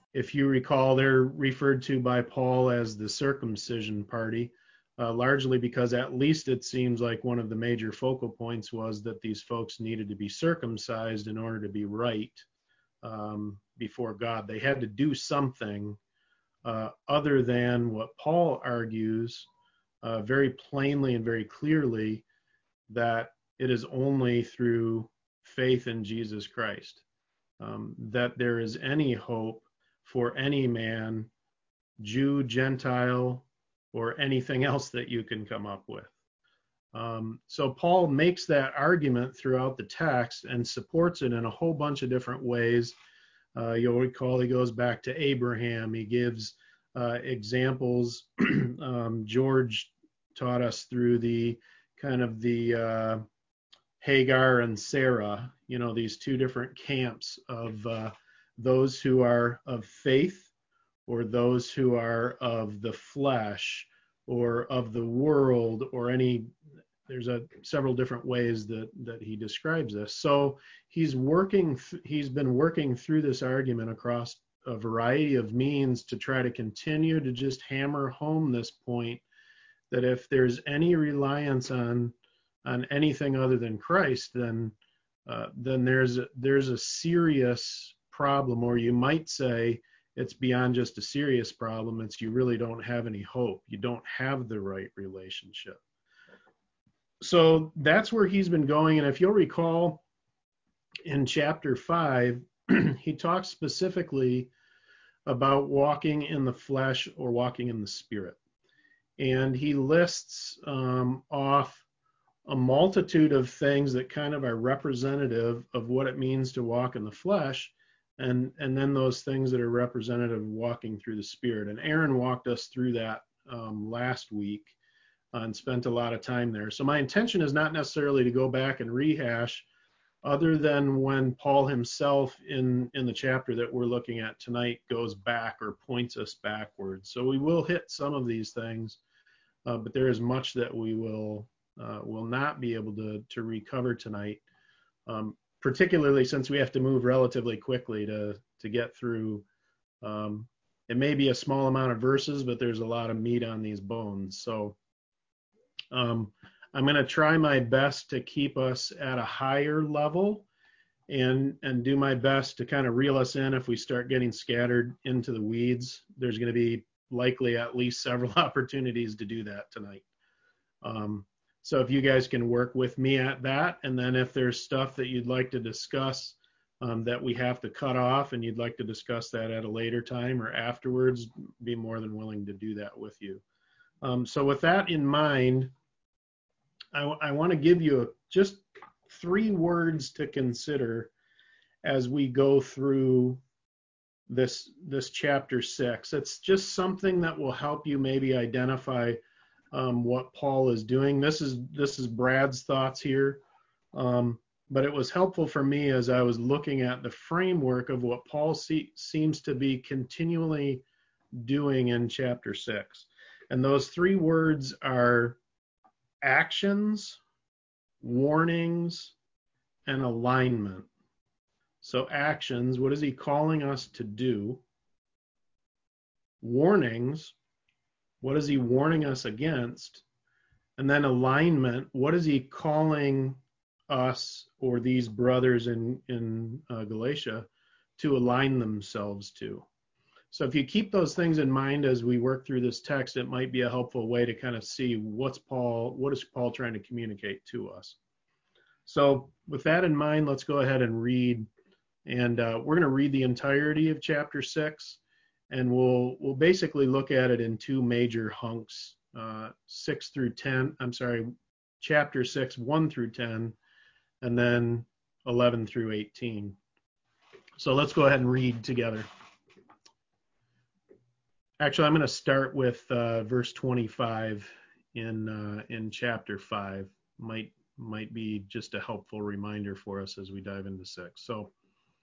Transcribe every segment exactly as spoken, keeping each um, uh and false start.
if you recall, they're referred to by Paul as the circumcision party, uh, largely because at least it seems like one of the major focal points was that these folks needed to be circumcised in order to be right um, before God. They had to do something uh, other than what Paul argues uh, very plainly and very clearly, that it is only through faith in Jesus Christ um, that there is any hope for any man, Jew, Gentile, or anything else that you can come up with. Um, so Paul makes that argument throughout the text and supports it in a whole bunch of different ways. Uh, you'll recall he goes back to Abraham. He gives uh, examples. um, George taught us through the kind of the uh, Hagar and Sarah, you know, these two different camps of uh, those who are of faith or those who are of the flesh or of the world, or any, there's a several different ways that that he describes this. So he's working, th- he's been working through this argument across a variety of means to try to continue to just hammer home this point that if there's any reliance on on anything other than Christ, then uh, then there's a, there's a serious problem, or you might say it's beyond just a serious problem. It's you really don't have any hope. You don't have the right relationship. So that's where he's been going. And if you'll recall, in chapter five, he talks specifically about walking in the flesh or walking in the spirit. And he lists um, off a multitude of things that kind of are representative of what it means to walk in the flesh, and and then those things that are representative of walking through the spirit. And Aaron walked us through that um, last week uh, and spent a lot of time there. So my intention is not necessarily to go back and rehash, other than when Paul himself in in the chapter that we're looking at tonight goes back or points us backwards. So we will hit some of these things, uh, but there is much that we will uh, will not be able to to recover tonight. Um, particularly since we have to move relatively quickly to to get through. Um, it may be a small amount of verses, but there's a lot of meat on these bones. So um, I'm going to try my best to keep us at a higher level and and do my best to kind of reel us in if we start getting scattered into the weeds. There's going to be likely at least several opportunities to do that tonight. Um, So if you guys can work with me at that, and then if there's stuff that you'd like to discuss um, that we have to cut off and you'd like to discuss that at a later time or afterwards, be more than willing to do that with you. Um, so with that in mind, I, I want to give you a, just three words to consider as we go through this, this chapter six. It's just something that will help you maybe identify Um, what Paul is doing. This is this is Brad's thoughts here, um, but it was helpful for me as I was looking at the framework of what Paul see, seems to be continually doing in chapter six. And those three words are actions, warnings, and alignment. So actions, what is he calling us to do? Warnings, what is he warning us against? And then alignment, what is he calling us or these brothers in, in uh, Galatia to align themselves to? So if you keep those things in mind as we work through this text, it might be a helpful way to kind of see what's Paul, what is Paul trying to communicate to us. So with that in mind, let's go ahead and read. And uh, we're going to read the entirety of chapter six. And we'll we'll basically look at it in two major hunks, uh, six through ten. I'm sorry, chapter six, one through ten, and then eleven through eighteen. So let's go ahead and read together. Actually, I'm going to start with uh, verse twenty-five in uh, in chapter five. Might might be just a helpful reminder for us as we dive into six. So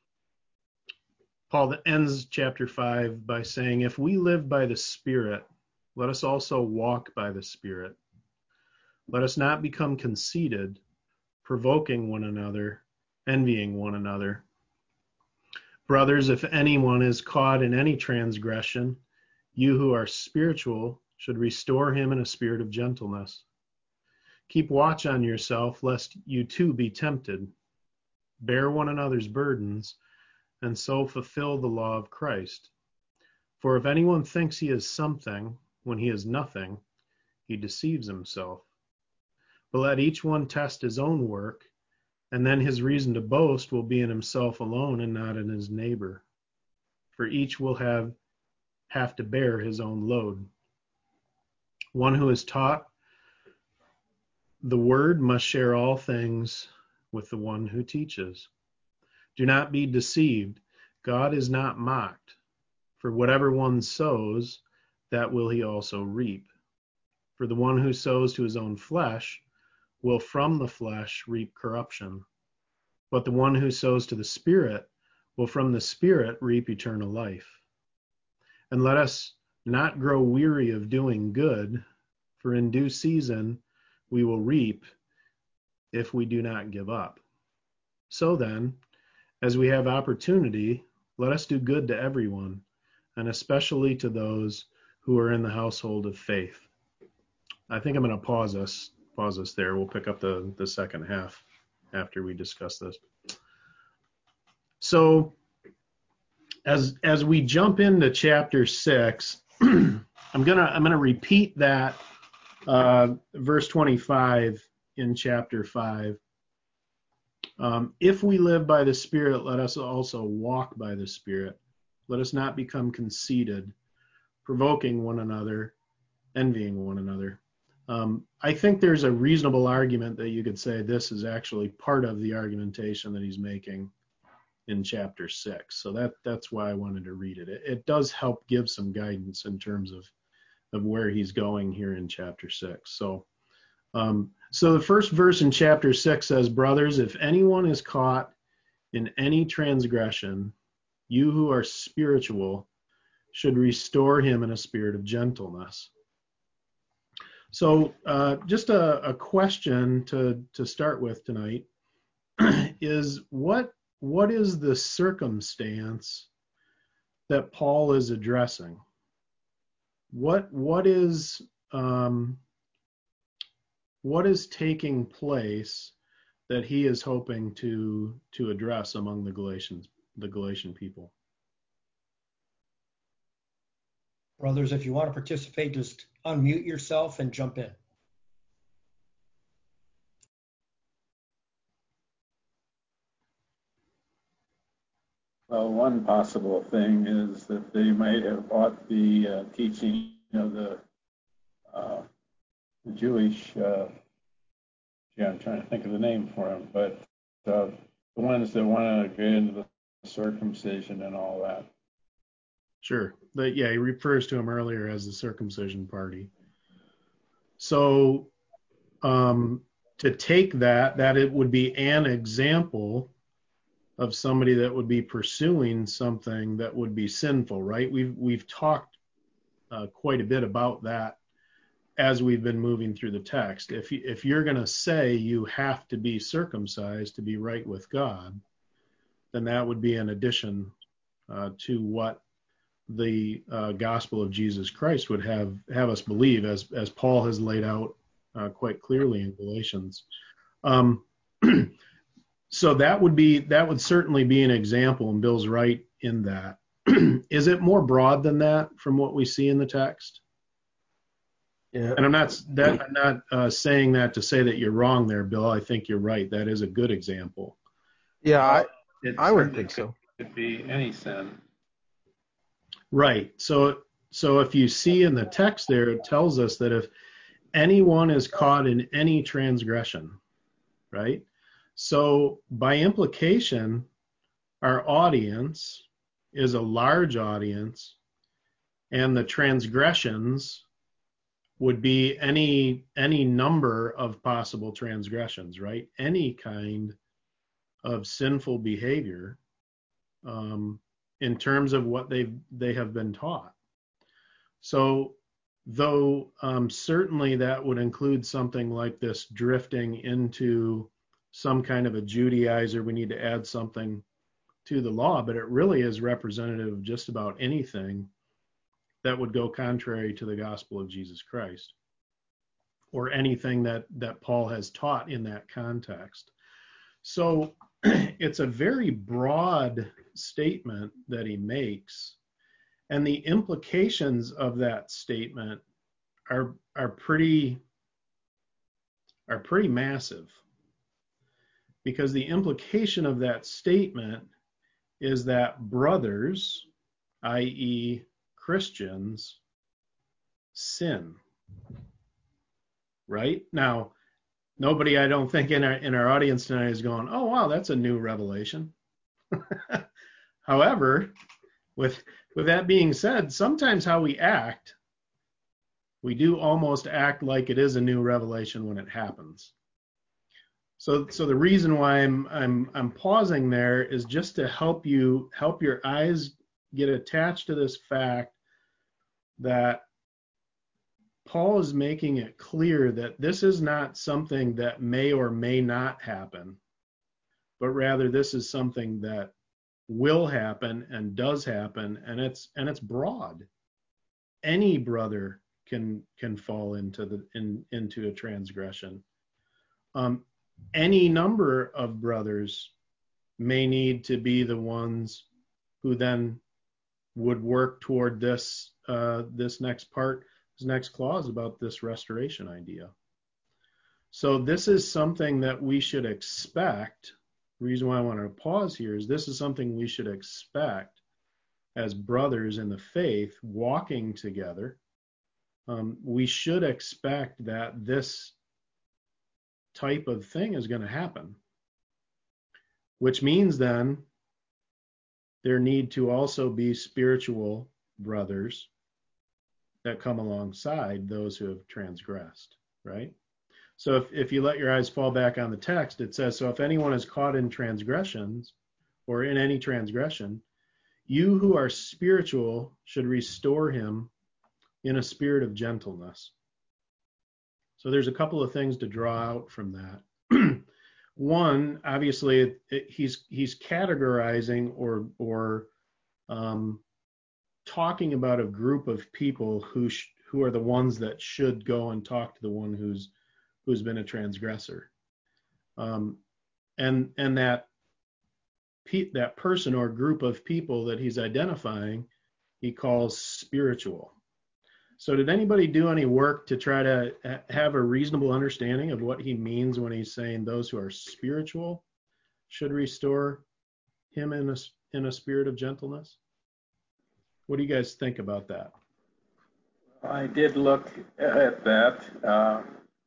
Paul ends chapter five by saying, if we live by the Spirit, let us also walk by the Spirit. Let us not become conceited, provoking one another, envying one another. Brothers, if anyone is caught in any transgression, you who are spiritual should restore him in a spirit of gentleness. Keep watch on yourself, lest you too be tempted. Bear one another's burdens, and so fulfill the law of Christ. For if anyone thinks he is something when he is nothing, he deceives himself. But let each one test his own work, and then his reason to boast will be in himself alone and not in his neighbor. For each will have, have to bear his own load. One who is taught the word must share all things with the one who teaches. Do not be deceived. God is not mocked. For whatever one sows, that will he also reap. For the one who sows to his own flesh will from the flesh reap corruption. But the one who sows to the Spirit will from the Spirit reap eternal life. And let us not grow weary of doing good, for in due season we will reap if we do not give up. So then, as we have opportunity, let us do good to everyone, and especially to those who are in the household of faith. I think I'm going to pause us, pause us there. We'll pick up the, the second half after we discuss this. So, as as we jump into chapter six, I'm gonna I'm gonna repeat that uh, verse twenty-five in chapter five. Um, if we live by the Spirit, let us also walk by the Spirit. Let us not become conceited, provoking one another, envying one another. Um, I think there's a reasonable argument that you could say this is actually part of the argumentation that he's making in chapter six. So that that's why I wanted to read it. It, it does help give some guidance in terms of, of where he's going here in chapter six. So, um, so the first verse in chapter six says, brothers, if anyone is caught in any transgression, you who are spiritual should restore him in a spirit of gentleness. So uh, just a, a question to, to start with tonight is what what is the circumstance that Paul is addressing? What what is um, what is taking place that he is hoping to to address among the Galatians the Galatian people? Brothers, if you want to participate, just unmute yourself and jump in. Well, one possible thing is that they might have bought the uh, teaching of the, uh, the Jewish, uh, yeah, I'm trying to think of the name for them, but uh, the ones that want to get into the circumcision and all that. Sure. But yeah, he refers to him earlier as the circumcision party. So um, to take that, that it would be an example of somebody that would be pursuing something that would be sinful, right? We've we've talked uh, quite a bit about that as we've been moving through the text. If you, if you're going to say you have to be circumcised to be right with God, then that would be an addition uh, to what the uh, gospel of Jesus Christ would have have us believe, as as Paul has laid out uh, quite clearly in Galatians. Um, so that would be that would certainly be an example, and Bill's right in that. Is it more broad than that from what we see in the text? Yeah. And I'm not that I'm not uh, saying that to say that you're wrong there, Bill. I think you're right. That is a good example. Yeah, I, It I would certainly think so. could be any sin. Right. So so if you see in the text there, it tells us that if anyone is caught in any transgression, right? So by implication, our audience is a large audience, and the transgressions would be any any number of possible transgressions, right? Any kind of sinful behavior um, in terms of what they they have been taught. So though um, certainly that would include something like this drifting into some kind of a Judaizer, we need to add something to the law, but it really is representative of just about anything that would go contrary to the gospel of Jesus Christ, or anything that, that Paul has taught in that context. So it's a very broad statement that he makes, and the implications of that statement are are pretty are pretty massive, because the implication of that statement is that brothers, that is Christians, sin. Right? Now, nobody, I don't think, in our in our audience tonight is going, oh, wow, that's a new revelation. However, with with that being said, sometimes how we act, we do almost act like it is a new revelation when it happens. So so the reason why I'm I'm I'm pausing there is just to help you help your eyes get attached to this fact that Paul is making it clear that this is not something that may or may not happen, but rather this is something that will happen and does happen, and it's and it's broad. Any brother can can fall into the in into a transgression. Um, any number of brothers may need to be the ones who then would work toward this uh, this next part. His next clause about this restoration idea. So this is something that we should expect. The reason why I want to pause here is this is something we should expect as brothers in the faith walking together. Um, we should expect that this type of thing is going to happen, which means then there need to also be spiritual brothers that come alongside those who have transgressed, right? So if, if you let your eyes fall back on the text, it says, so if anyone is caught in transgressions or in any transgression, you who are spiritual should restore him in a spirit of gentleness. So there's a couple of things to draw out from that. One, obviously, it, it, he's he's categorizing or or um, talking about a group of people who sh- who are the ones that should go and talk to the one who's who's been a transgressor, um, and and that pe- that person or group of people that he's identifying, he calls spiritual. So did anybody do any work to try to ha- have a reasonable understanding of what he means when he's saying those who are spiritual should restore him in a in a spirit of gentleness? What do you guys think about that? I did look at that. Uh,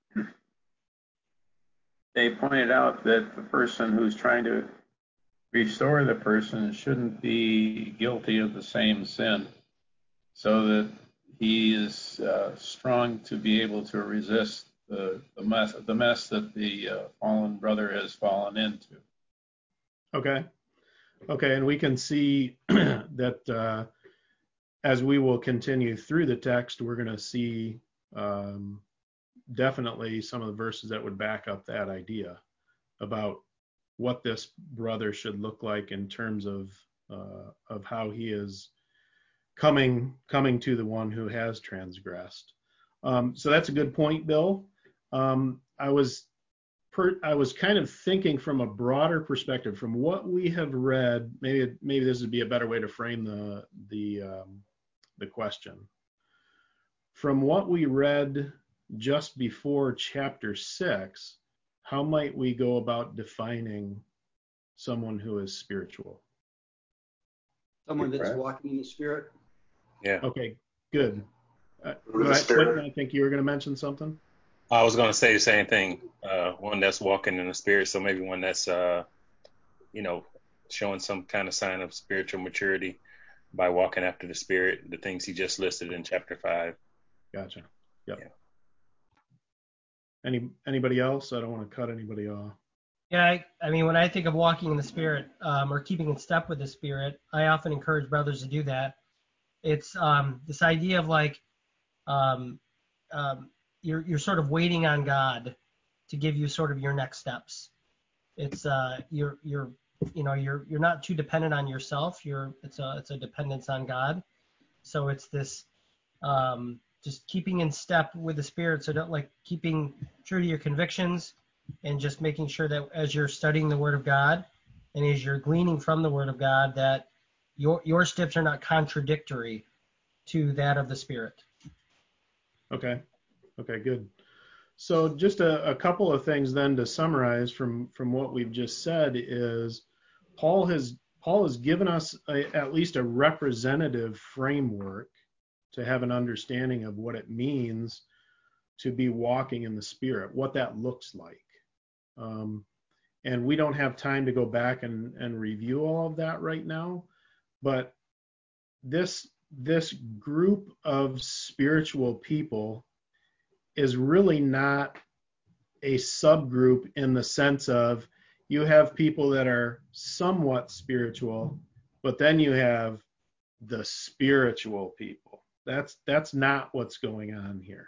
they pointed out that the person who's trying to restore the person shouldn't be guilty of the same sin, so that he is uh, strong to be able to resist the, the mess the mess that the uh, fallen brother has fallen into. Okay. Okay, and we can see that uh, as we will continue through the text, we're going to see um, definitely some of the verses that would back up that idea about what this brother should look like in terms of uh, of how he is coming coming to the one who has transgressed. Um, so that's a good point, Bill. Um, I was per, I was kind of thinking from a broader perspective, from what we have read. Maybe maybe this would be a better way to frame the the um, the question. From what we read just before chapter six, how might we go about defining someone who is spiritual? Someone that's walking in the Spirit. Yeah. Okay, good. Uh, With the I, Spirit. Clinton, I think you were going to mention something. I was going to say the same thing. Uh, one that's walking in the spirit, so maybe one that's, uh, you know, showing some kind of sign of spiritual maturity by walking after the Spirit, the things he just listed in chapter five. Gotcha. Yep. Yeah. Any anybody else? I don't want to cut anybody off. Yeah, I, I mean, when I think of walking in the Spirit um, or keeping in step with the Spirit, I often encourage brothers to do that. It's um, this idea of like um, um, you're you're sort of waiting on God to give you sort of your next steps. It's uh, you're you're you know, you're you're not too dependent on yourself. You're it's a it's a dependence on God. So it's this um, just keeping in step with the Spirit. So don't like keeping true to your convictions and just making sure that as you're studying the Word of God and as you're gleaning from the Word of God, that your your steps are not contradictory to that of the Spirit. Okay. Okay, good. So just a, a couple of things then to summarize from, from what we've just said is Paul has Paul has given us a, at least a representative framework to have an understanding of what it means to be walking in the Spirit, what that looks like. Um, and we don't have time to go back and, and review all of that right now, but this this group of spiritual people is really not a subgroup in the sense of you have people that are somewhat spiritual, but then you have the spiritual people. That's that's not what's going on here.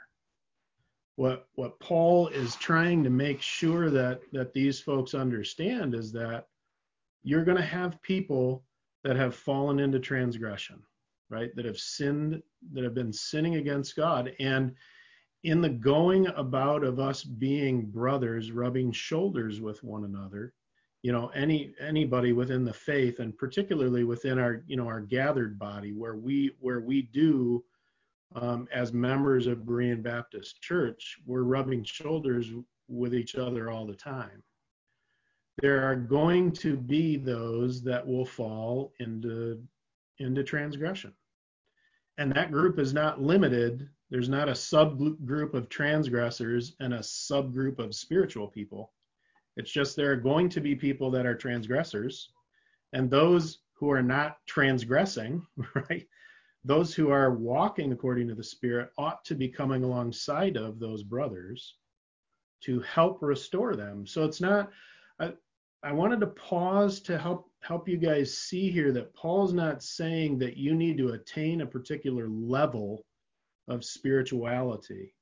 What what Paul is trying to make sure that that these folks understand is that you're going to have people that have fallen into transgression, right? That have sinned, that have been sinning against God. And in the going about of us being brothers, rubbing shoulders with one another, you know, any anybody within the faith, and particularly within our, you know, our gathered body, where we where we do, um, as members of Berean Baptist Church, we're rubbing shoulders with each other all the time. There are going to be those that will fall into into transgression, and that group is not limited. There's not a subgroup of transgressors and a subgroup of spiritual people. It's just there are going to be people that are transgressors, and those who are not transgressing, right? Those who are walking according to the Spirit ought to be coming alongside of those brothers to help restore them. So it's not, I, I wanted to pause to help help you guys see here that Paul's not saying that you need to attain a particular level of spirituality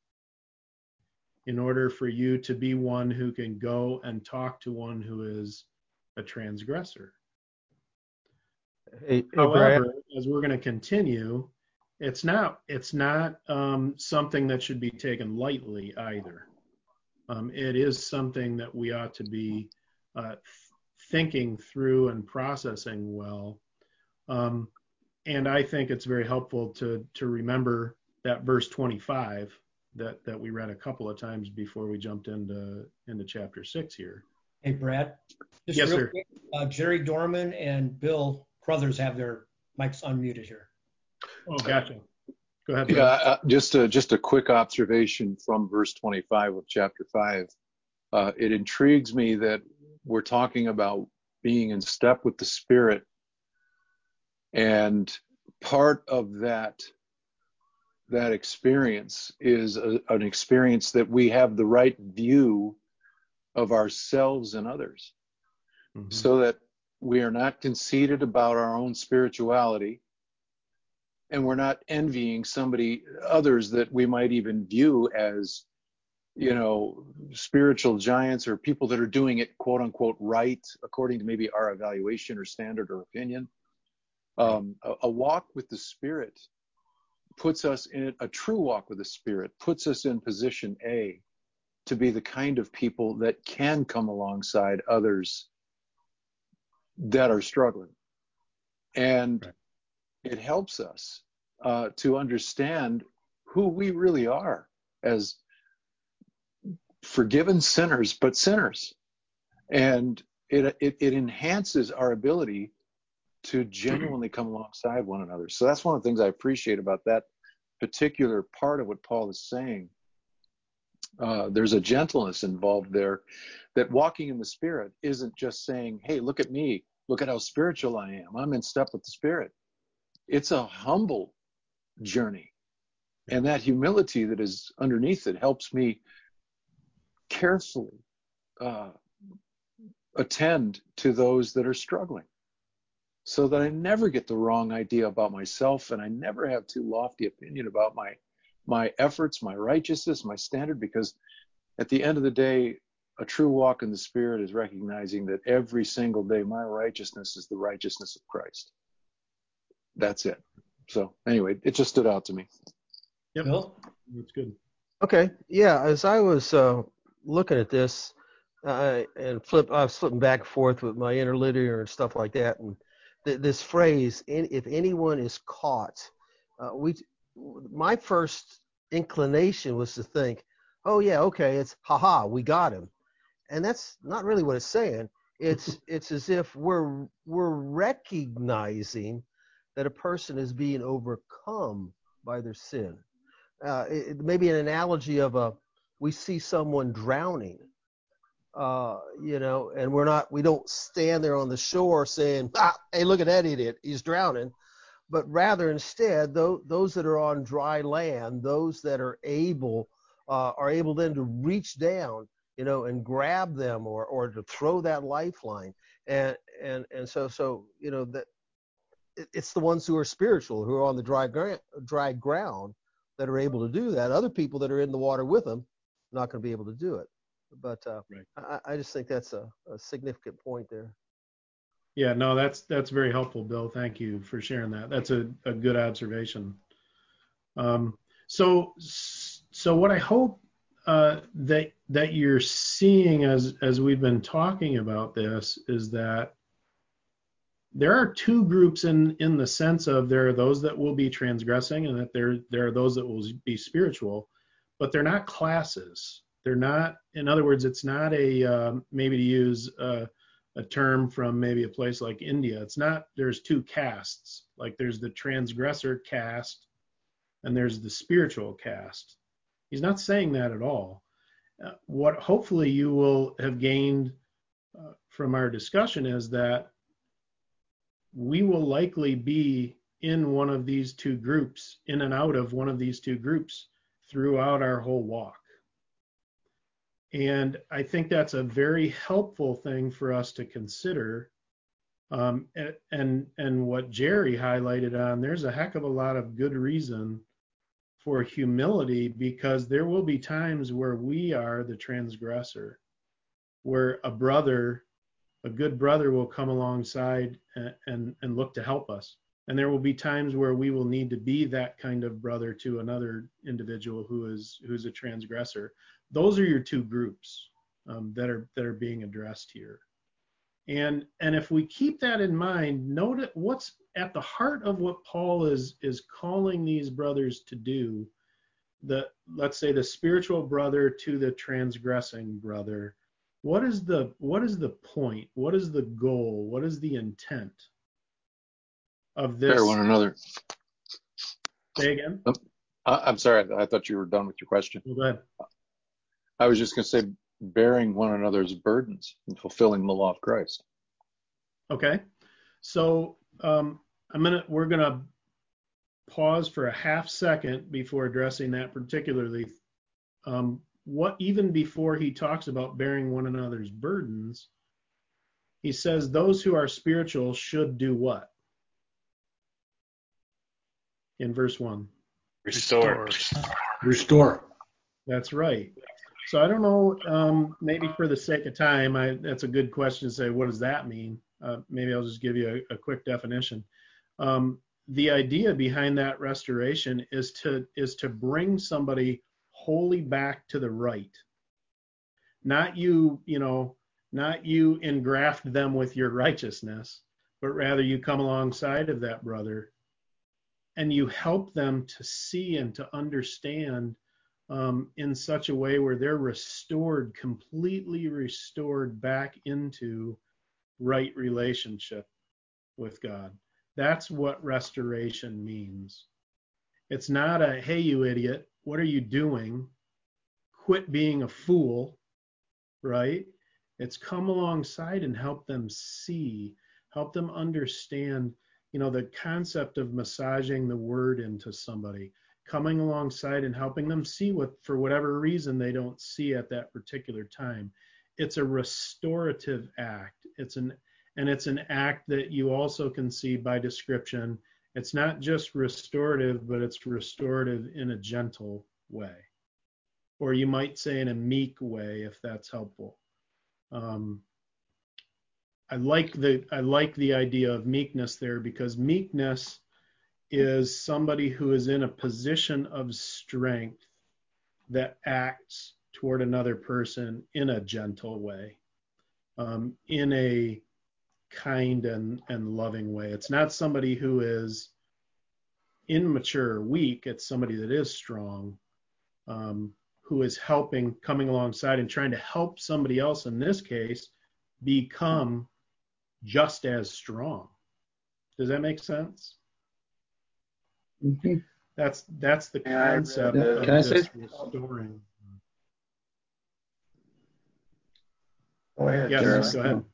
in order for you to be one who can go and talk to one who is a transgressor. Hey, hey, However, Brad. as we're going to continue, it's not it's not um, something that should be taken lightly either. Um, it is something that we ought to be uh, thinking through and processing well. Um, and I think it's very helpful to to remember that verse twenty-five that, that we read a couple of times before we jumped into into chapter six here. Hey, Brad. Just Yes, real sir. quick, uh, Jerry Dorman and Bill Crothers have their mics unmuted here. Oh, gotcha. Go ahead. Yeah, uh, just a, just a quick observation from verse twenty-five of chapter five. Uh, it intrigues me that we're talking about being in step with the Spirit, and part of that that experience is a, an experience that we have the right view of ourselves and others, mm-hmm. so that we are not conceited about our own spirituality, and we're not envying somebody, others that we might even view as, you know, spiritual giants or people that are doing it, quote unquote, right, according to maybe our evaluation or standard or opinion. Um, a, a walk with the Spirit puts us in, a true walk with the Spirit puts us in position A, to be the kind of people that can come alongside others that are struggling. And right. It helps us uh, to understand who we really are as forgiven sinners, but sinners. And it, it, it enhances our ability to genuinely come alongside one another. So that's one of the things I appreciate about that particular part of what Paul is saying. Uh, there's a gentleness involved there, that walking in the Spirit isn't just saying, hey, look at me, look at how spiritual I am, I'm in step with the Spirit. It's a humble journey. And that humility that is underneath it helps me carefully uh, attend to those that are struggling, so that I never get the wrong idea about myself, and I never have too lofty opinion about my my efforts, my righteousness, my standard, because at the end of the day, a true walk in the Spirit is recognizing that every single day my righteousness is the righteousness of Christ. That's it. So anyway, it just stood out to me. Yep. Bill? That's good. Okay. Yeah. As I was uh, looking at this uh, and flip, I was flipping back and forth with my interlinear and stuff like that, and th- this phrase, in, "if anyone is caught," uh, we, my first inclination was to think, "Oh yeah, okay, it's haha, we got him," and that's not really what it's saying. It's it's as if we're we're recognizing that a person is being overcome by their sin. Uh, it, maybe an analogy of a, we see someone drowning, uh, you know, and we're not, we don't stand there on the shore saying, ah, hey, look at that idiot, he's drowning. But rather instead, those, those that are on dry land, those that are able, uh, are able then to reach down, you know, and grab them, or, or to throw that lifeline. And, and, and so, so, you know, that it, it's the ones who are spiritual, who are on the dry, gra- dry ground, that are able to do that. Other people that are in the water with them, not going to be able to do it. But uh, right. I, I just think that's a, a significant point there. Yeah, no, that's that's very helpful, Bill. Thank you for sharing that. That's a, a good observation. Um, so, so what I hope uh, that that you're seeing as as we've been talking about this is that there are two groups in in the sense of there are those that will be transgressing, and that there there are those that will be spiritual, but they're not classes. They're not, in other words, it's not a um, maybe to use a, a term from maybe a place like India. It's not, there's two castes. Like there's the transgressor caste and there's the spiritual caste. He's not saying that at all. Uh, what hopefully you will have gained uh, from our discussion is that we will likely be in one of these two groups, in and out of one of these two groups throughout our whole walk. And I think that's a very helpful thing for us to consider. Um, and, and what Jerry highlighted on, there's a heck of a lot of good reason for humility, because there will be times where we are the transgressor, where a brother a good brother will come alongside and, and, and look to help us. And there will be times where we will need to be that kind of brother to another individual who is who's a transgressor. Those are your two groups um, that are that are being addressed here. And and if we keep that in mind, note what's at the heart of what Paul is is calling these brothers to do. The let's say the spiritual brother to the transgressing brother. What is the what is the point? What is the goal? What is the intent of this? Bear one another. Say again? Oh, I'm sorry. I thought you were done with your question. Well, go ahead. I was just going to say, bearing one another's burdens and fulfilling the law of Christ. Okay. So um, I'm gonna we're gonna pause for a half second before addressing that particularly. Um, what even before he talks about bearing one another's burdens, he says those who are spiritual should do what? In verse one. Restore. Restore. That's right. So I don't know, um, maybe for the sake of time, I, that's a good question to say, what does that mean? Uh, maybe I'll just give you a, a quick definition. Um, the idea behind that restoration is to is to bring somebody wholly back to the right. Not you, you know, not you engraft them with your righteousness, but rather you come alongside of that brother and you help them to see and to understand um, in such a way where they're restored, completely restored back into right relationship with God. That's what restoration means. It's not a, hey, you idiot, what are you doing? Quit being a fool, right? It's come alongside and help them see, help them understand, you know, the concept of massaging the word into somebody, coming alongside and helping them see what, for whatever reason, they don't see at that particular time. It's a restorative act. It's an, and it's an act that you also can see by description. It's not just restorative, but it's restorative in a gentle way. Or you might say in a meek way, if that's helpful. Um, I like the I like the idea of meekness there, because meekness is somebody who is in a position of strength that acts toward another person in a gentle way, um, in a kind and, and loving way. It's not somebody who is immature or weak. It's somebody that is strong, um, who is helping, coming alongside and trying to help somebody else, in this case, become just as strong. Does that make sense? Mm-hmm. That's that's the concept Yeah, of can I this say? restoring. Go ahead, Yes, Charlie. go ahead.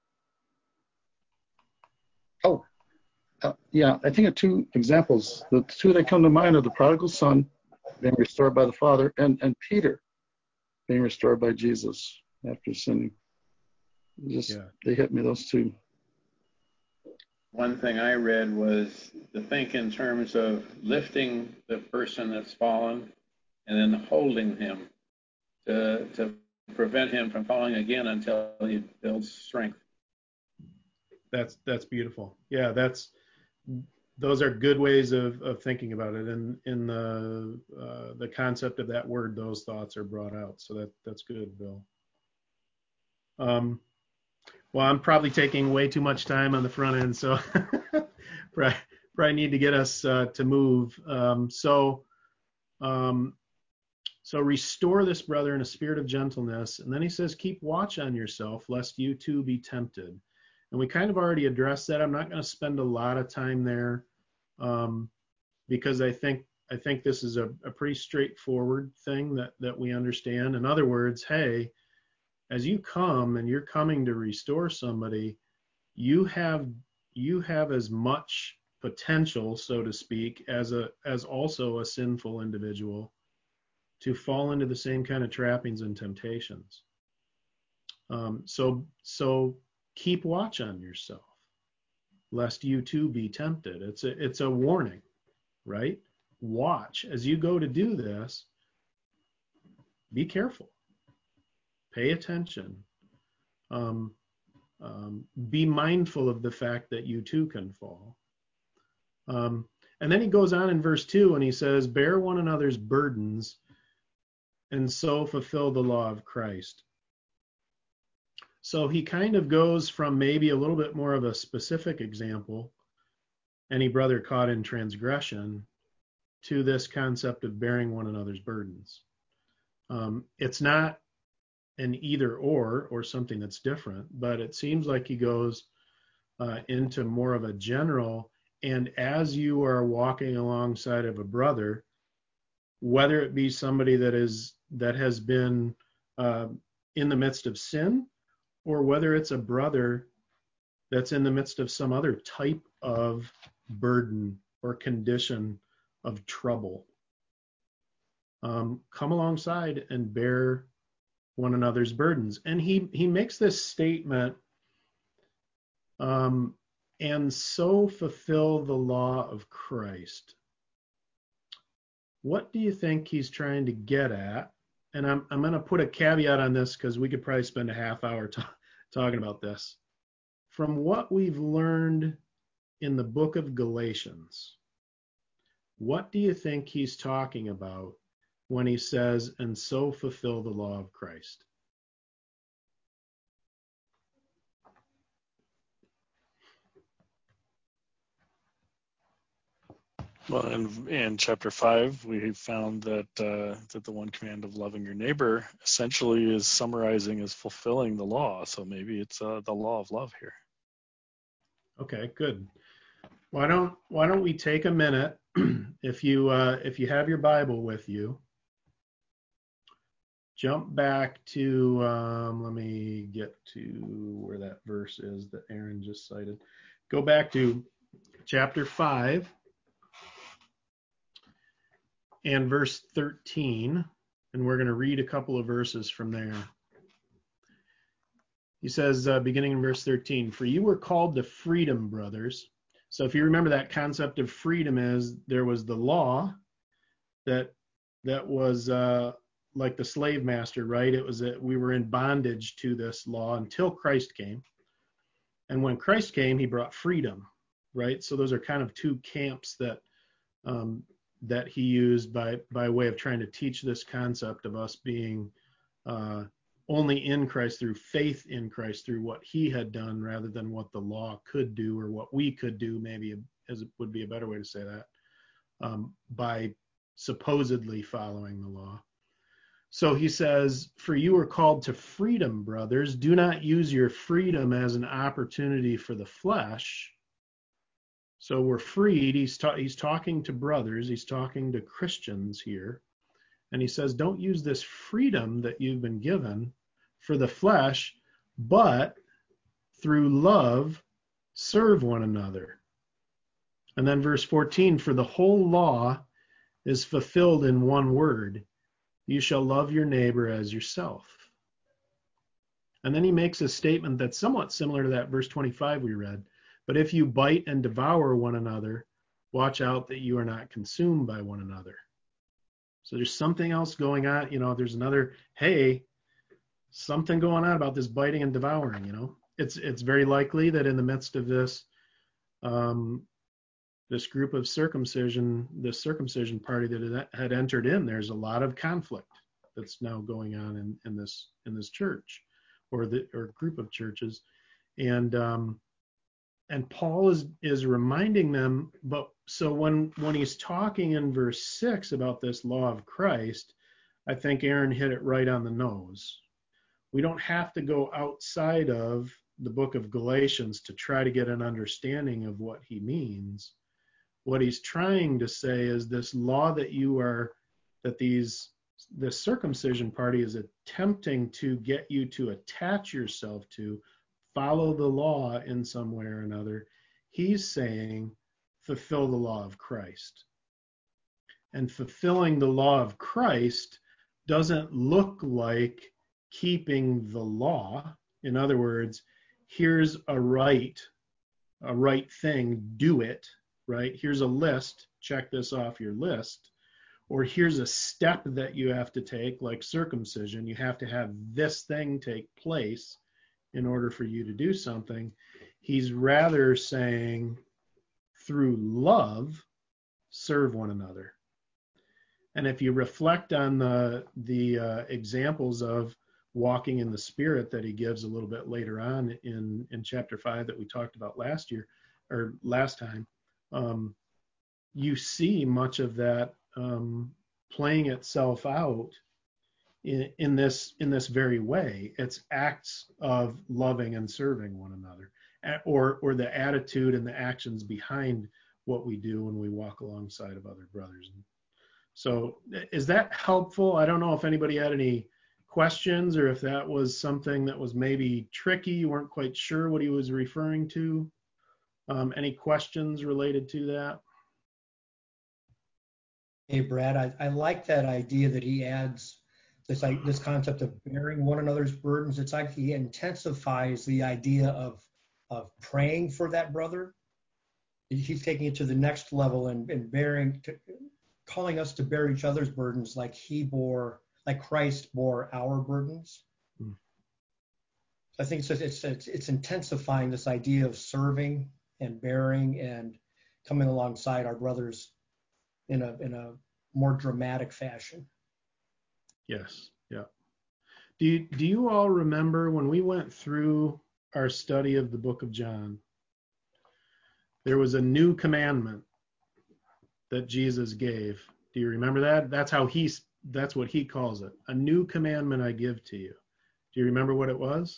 Oh, uh, yeah, I think of two examples. The two that come to mind are the prodigal son being restored by the father, and, and Peter being restored by Jesus after sinning. Just Yeah. They hit me, those two. One thing I read was to think in terms of lifting the person that's fallen and then holding him to to prevent him from falling again until he builds strength. That's that's beautiful. Yeah, that's those are good ways of, of thinking about it. And in the uh, the concept of that word, those thoughts are brought out. So that that's good, Bill. Um, well, I'm probably taking way too much time on the front end, so probably, probably need to get us uh, to move. Um, so, um, so restore this brother in a spirit of gentleness, and then he says, keep watch on yourself, lest you too be tempted. And we kind of already addressed that. I'm not going to spend a lot of time there, um, because I think I think this is a, a pretty straightforward thing that that we understand. In other words, hey, as you come and you're coming to restore somebody, you have you have as much potential, so to speak, as a as also a sinful individual to fall into the same kind of trappings and temptations. Um, so so keep watch on yourself, lest you too be tempted. It's a it's a warning, right? Watch as you go to do this. Be careful. Pay attention. Um, um, be mindful of the fact that you too can fall. Um, and then he goes on in verse two and he says, bear one another's burdens and so fulfill the law of Christ. So he kind of goes from maybe a little bit more of a specific example, any brother caught in transgression, to this concept of bearing one another's burdens. Um, it's not an either or or something that's different, but it seems like he goes uh, into more of a general, and as you are walking alongside of a brother, whether it be somebody that is that has been uh, in the midst of sin, or whether it's a brother that's in the midst of some other type of burden or condition of trouble, um, come alongside and bear one another's burdens. And he he makes this statement, um, and so fulfill the law of Christ. What do you think he's trying to get at? And I'm I'm going to put a caveat on this because we could probably spend a half hour t- talking about this. From what we've learned in the book of Galatians, what do you think he's talking about when he says, and so fulfill the law of Christ? Well, in, in chapter five, we found that uh, that the one command of loving your neighbor essentially is summarizing as fulfilling the law. So maybe it's uh, the law of love here. Okay, good. Why don't Why don't we take a minute, if you uh, if you have your Bible with you, jump back to um, let me get to where that verse is that Aaron just cited. Go back to chapter five. And verse thirteen, and we're going to read a couple of verses from there. He says, uh, beginning in verse thirteen, for you were called to freedom, brothers. So if you remember, that concept of freedom is there was the law that that was uh, like the slave master, right? It was that we were in bondage to this law until Christ came. And when Christ came, he brought freedom, right? So those are kind of two camps that um, that he used by by way of trying to teach this concept of us being uh, only in Christ through faith in Christ, through what he had done rather than what the law could do or what we could do, maybe as it would be a better way to say that, um, by supposedly following the law. So he says, for you are called to freedom, brothers. Do not use your freedom as an opportunity for the flesh. So we're freed. He's, ta- he's talking to brothers. He's talking to Christians here. And he says, don't use this freedom that you've been given for the flesh, but through love, serve one another. And then verse fourteen, for the whole law is fulfilled in one word. You shall love your neighbor as yourself. And then he makes a statement that's somewhat similar to that verse twenty-five we read. But if you bite and devour one another, watch out that you are not consumed by one another. So there's something else going on. You know, there's another, hey, something going on about this biting and devouring, you know. It's it's very likely that in the midst of this, um, this group of circumcision, this circumcision party that had entered in, there's a lot of conflict that's now going on in, in this in this church or the or group of churches. And um, and Paul is is reminding them, but so when when he's talking in verse six about this law of Christ, I think Aaron hit it right on the nose. We don't have to go outside of the book of Galatians to try to get an understanding of what he means. What he's trying to say is this law that you are, that these, this circumcision party is attempting to get you to attach yourself to, follow the law in some way or another. He's saying, fulfill the law of Christ. And fulfilling the law of Christ doesn't look like keeping the law. In other words, here's a right, a right thing, do it, right? Here's a list, check this off your list. Or here's a step that you have to take, like circumcision. You have to have this thing take place in order for you to do something. He's rather saying, through love, serve one another. And if you reflect on the the uh, examples of walking in the Spirit that he gives a little bit later on in, in chapter five that we talked about last year, or last time, um, you see much of that um, playing itself out in, in this in this very way. It's acts of loving and serving one another, or or the attitude and the actions behind what we do when we walk alongside of other brothers. So is that helpful? I don't know if anybody had any questions or if that was something that was maybe tricky, you weren't quite sure what he was referring to. Um, any questions related to that? Hey, Brad, I, I like that idea that he adds this like this concept of bearing one another's burdens. It's like he intensifies the idea of of praying for that brother. He's taking it to the next level and, and bearing, to, calling us to bear each other's burdens like he bore, like Christ bore our burdens. Hmm. I think it's, it's it's it's intensifying this idea of serving and bearing and coming alongside our brothers in a in a more dramatic fashion. Yes, yeah. Do you, do you all remember when we went through our study of the book of John, there was a new commandment that Jesus gave. Do you remember that? That's how he's, that's what he calls it. A new commandment I give to you. Do you remember what it was?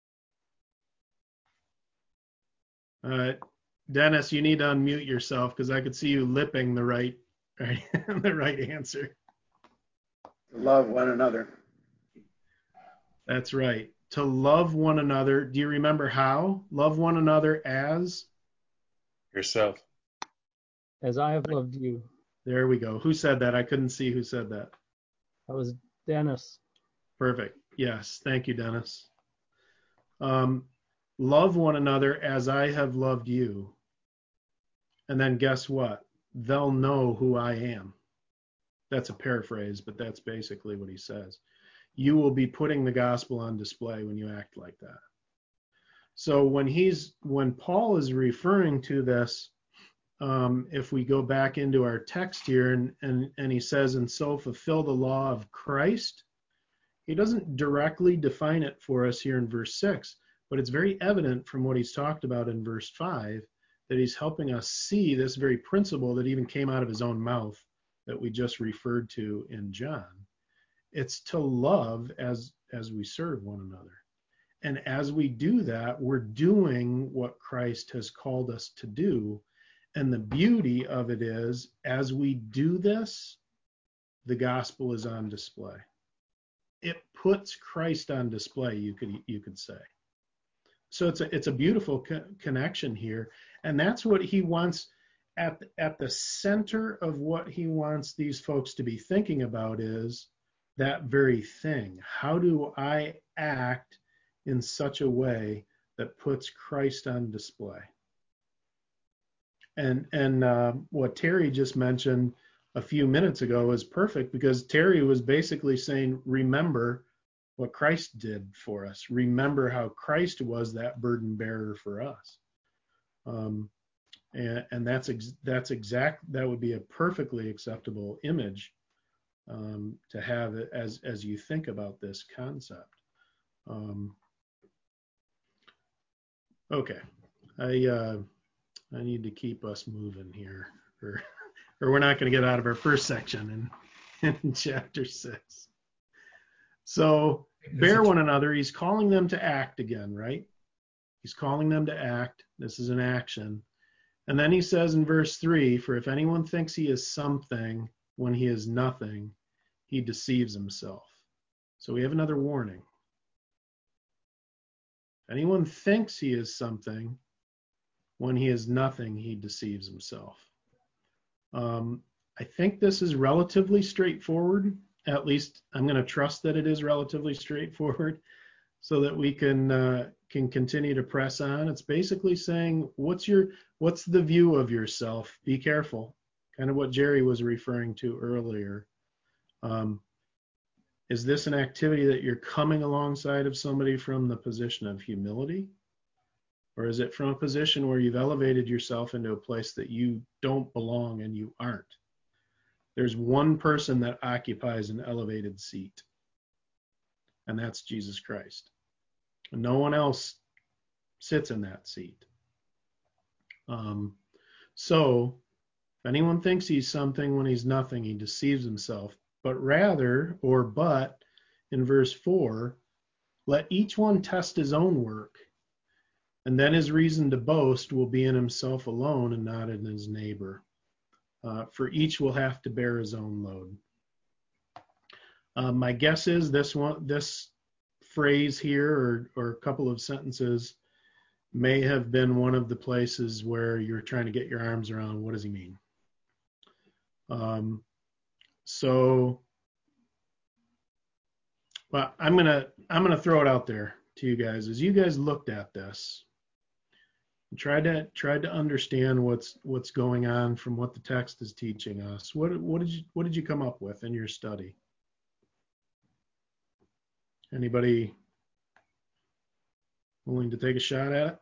Uh, Dennis, you need to unmute yourself because I could see you lipping the right, right the right answer. Love one another. That's right. To love one another. Do you remember how? Love one another as? Yourself. As I have loved you. There we go. Who said that? I couldn't see who said that. That was Dennis. Perfect. Yes. Thank you, Dennis. Um, love one another as I have loved you. And then guess what? They'll know who I am. that's a paraphrase, but that's basically what he says. You will be putting the gospel on display when you act like that. So when he's when Paul is referring to this, um, if we go back into our text here, and, and and he says, and so fulfill the law of Christ, he doesn't directly define it for us here in verse six, but it's very evident from what he's talked about in verse five that he's helping us see this very principle that even came out of his own mouth that we just referred to in John. It's to love as as we serve one another. And as we do that, we're doing what Christ has called us to do. And the beauty of it is, as we do this, the gospel is on display. It puts Christ on display, you could you could say. So it's a it's a beautiful co- connection here, and that's what he wants at at the center of what he wants these folks to be thinking about is that very thing. How do I act in such a way that puts Christ on display? And and uh, what Terry just mentioned a few minutes ago is perfect, because Terry was basically saying, remember what Christ did for us. Remember how Christ was that burden bearer for us. Um, and, and that's ex- that's exact. That would be a perfectly acceptable image um, to have it as as you think about this concept. Um, okay, I uh, I need to keep us moving here, or or we're not going to get out of our first section in, in chapter six. So bear one another. He's calling them to act again, right? He's calling them to act. This is an action. And then he says in verse three, for if anyone thinks he is something when he is nothing, he deceives himself. So we have another warning. If anyone thinks he is something when he is nothing, he deceives himself. Um, I think this is relatively straightforward. At least I'm going to trust that it is relatively straightforward so that we can uh, can continue to press on. It's basically saying, what's your what's the view of yourself? Be careful. Kind of what Jerry was referring to earlier. Um, is this an activity that you're coming alongside of somebody from the position of humility? Or is it from a position where you've elevated yourself into a place that you don't belong and you aren't? There's one person that occupies an elevated seat, and that's Jesus Christ. And no one else sits in that seat. Um, so, if anyone thinks he's something when he's nothing, he deceives himself. But rather, or but, in verse four, let each one test his own work, and then his reason to boast will be in himself alone and not in his neighbor. Uh, for each will have to bear his own load. Uh, my guess is this one, this phrase here, or, or a couple of sentences, may have been one of the places where you're trying to get your arms around what does he mean. Um, so, well, I'm gonna I'm gonna throw it out there to you guys as you guys looked at this. Try to try to understand what's what's going on from what the text is teaching us. What what did you what did you come up with in your study? Anybody willing to take a shot at it?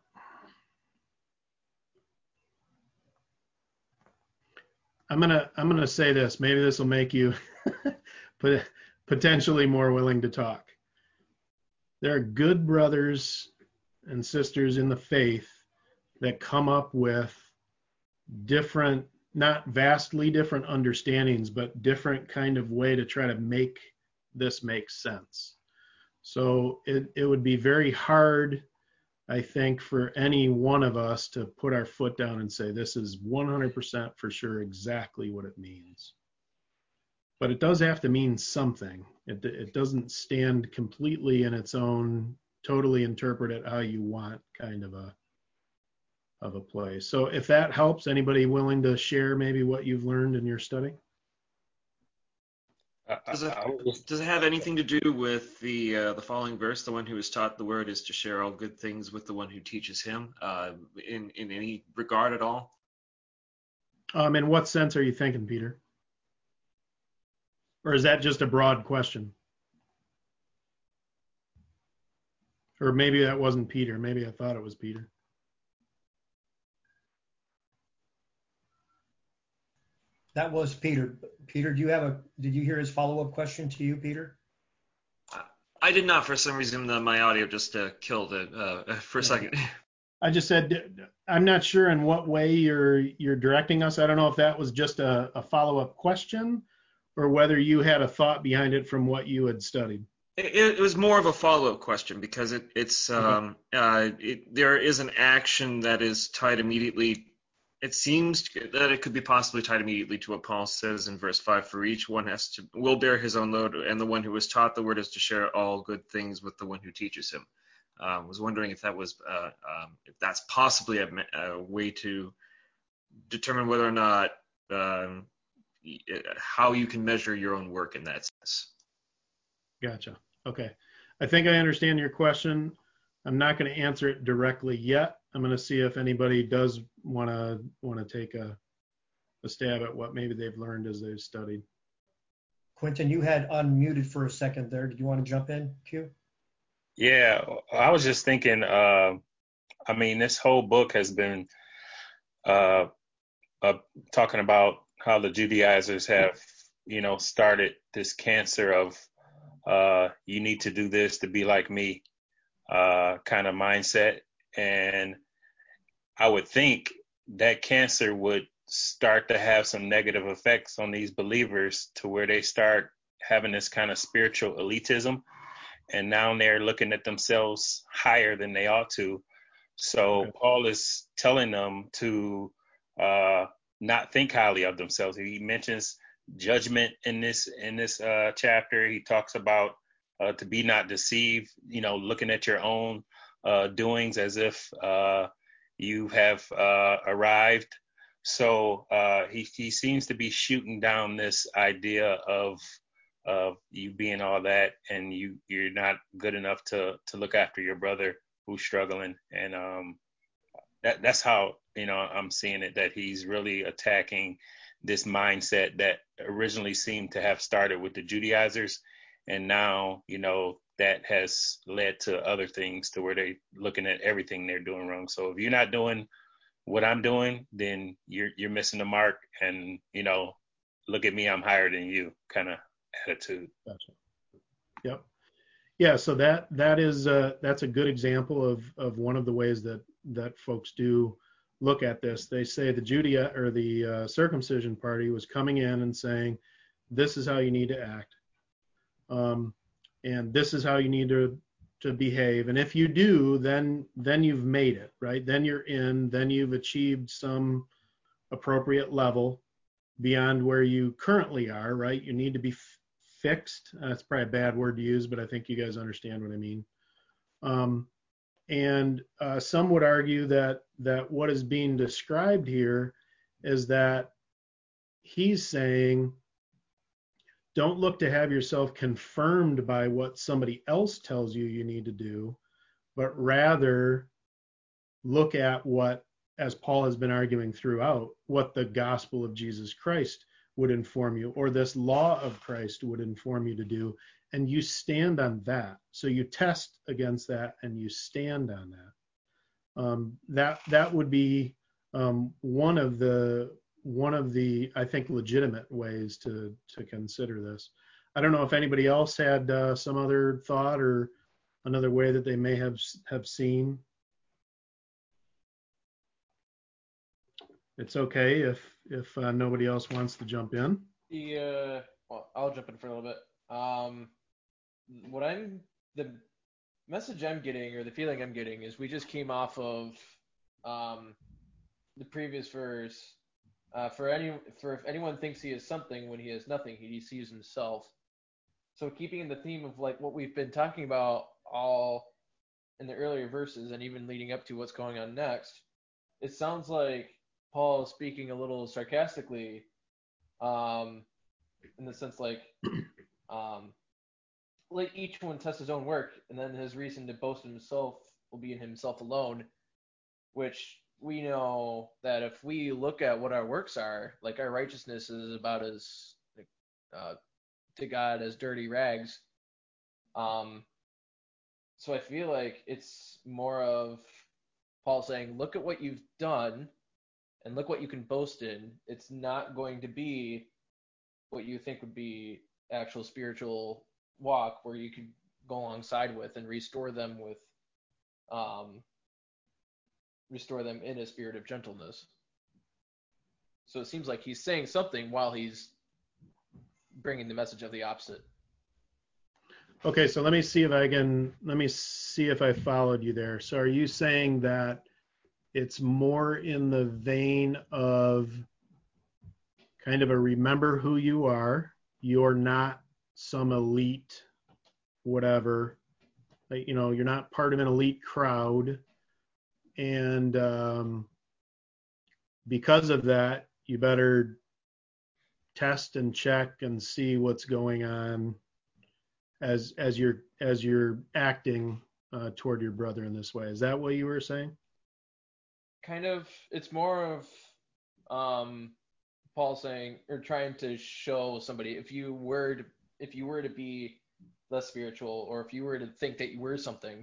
I'm gonna I'm gonna say this. Maybe this will make you potentially more willing to talk. There are good brothers and sisters in the faith that come up with different, not vastly different understandings, but different kind of way to try to make this make sense. So it, it would be very hard, I think, for any one of us to put our foot down and say, this is one hundred percent for sure exactly what it means. But it does have to mean something. It, it doesn't stand completely in its own, totally interpret it how you want kind of a of a place. So if that helps, anybody willing to share maybe what you've learned in your study? Does it, does it have anything to do with the uh, the following verse? The one who is taught the word is to share all good things with the one who teaches him, uh, in in any regard at all? Um, in what sense are you thinking, Peter? Or is that just a broad question? Or maybe that wasn't Peter. Maybe I thought it was Peter. That was Peter. Peter, do you have a? Did you hear his follow-up question to you, Peter? I did not. For some reason, the, my audio just uh, killed it uh, for a second. I just said I'm not sure in what way you're you're directing us. I don't know if that was just a, a follow-up question, or whether you had a thought behind it from what you had studied. It, it was more of a follow-up question because it, it's um, uh, it, there is an action that is tied immediately. It seems that it could be possibly tied immediately to what Paul says in verse five. For each one has to will bear his own load, and the one who is taught the word is to share all good things with the one who teaches him. I uh, was wondering if that was uh, um, if that's possibly a, a way to determine whether or not um, how you can measure your own work in that sense. Gotcha. Okay. I think I understand your question. I'm not going to answer it directly yet. I'm going to see if anybody does want to want to take a, a stab at what maybe they've learned as they've studied. Quentin, you had unmuted for a second there. Did you want to jump in, Q? Yeah, I was just thinking, uh, I mean, this whole book has been uh, uh, talking about how the Judaizers have, you know, started this cancer of uh, you need to do this to be like me uh, kind of mindset. And I would think that cancer would start to have some negative effects on these believers to where they start having this kind of spiritual elitism. And now they're looking at themselves higher than they ought to. So okay. Paul is telling them to uh, not think highly of themselves. He mentions judgment in this in this uh, chapter. He talks about uh, to be not deceived, you know, looking at your own uh, doings as if uh, you have uh, arrived. So uh, he, he seems to be shooting down this idea of of you being all that and you you're not good enough to to look after your brother who's struggling. And um that that's how, you know, I'm seeing it, that he's really attacking this mindset that originally seemed to have started with the Judaizers, and now, you know, that has led to other things to where they looking at everything they're doing wrong. So if you're not doing what I'm doing, then you're you're missing the mark, and, you know, look at me, I'm higher than you kind of attitude. Gotcha. Yep. Yeah. So that that is uh, that's a good example of of one of the ways that that folks do look at this. They say the Judea or the uh, circumcision party was coming in and saying, this is how you need to act, um, and this is how you need to to behave. And if you do, then then you've made it, right? Then you're in. Then you've achieved some appropriate level beyond where you currently are, right? You need to be f- fixed. Uh, that's probably a bad word to use, but I think you guys understand what I mean. Um, and uh, some would argue that that what is being described here is that he's saying, don't look to have yourself confirmed by what somebody else tells you you need to do, but rather look at what, as Paul has been arguing throughout, what the gospel of Jesus Christ would inform you, or this law of Christ would inform you to do, and you stand on that. So you test against that and you stand on that. Um, that that would be um, one of the one of the I think legitimate ways to to consider this. I don't know if anybody else had uh, some other thought or another way that they may have have seen. It's okay if if uh, nobody else wants to jump in. Yeah, well, I'll jump in for a little bit. Um, what I'm the message I'm getting, or the feeling I'm getting, is we just came off of um, the previous verse. Uh, for any for if anyone thinks he is something when he is nothing, he deceives himself. So keeping in the theme of like what we've been talking about all in the earlier verses, and even leading up to what's going on next, it sounds like Paul is speaking a little sarcastically, um, in the sense like, um, let each one test his own work, and then his reason to boast in himself will be in himself alone, which we know that if we look at what our works are, like our righteousness is about as uh, to God as dirty rags. Um, so I feel like it's more of Paul saying, look at what you've done and look what you can boast in. It's not going to be what you think would be actual spiritual walk where you could go alongside with and restore them with, um, restore them in a spirit of gentleness. So it seems like he's saying something while he's bringing the message of the opposite. Okay, so let me see if I can, let me see if I followed you there. So are you saying that it's more in the vein of kind of a remember who you are, you're not some elite whatever, like, you know, you're not part of an elite crowd, and um, because of that, you better test and check and see what's going on as as you're as you're acting uh, toward your brother in this way. Is that what you were saying? Kind of, it's more of um, Paul saying or trying to show somebody if you were to, if you were to be less spiritual, or if you were to think that you were something,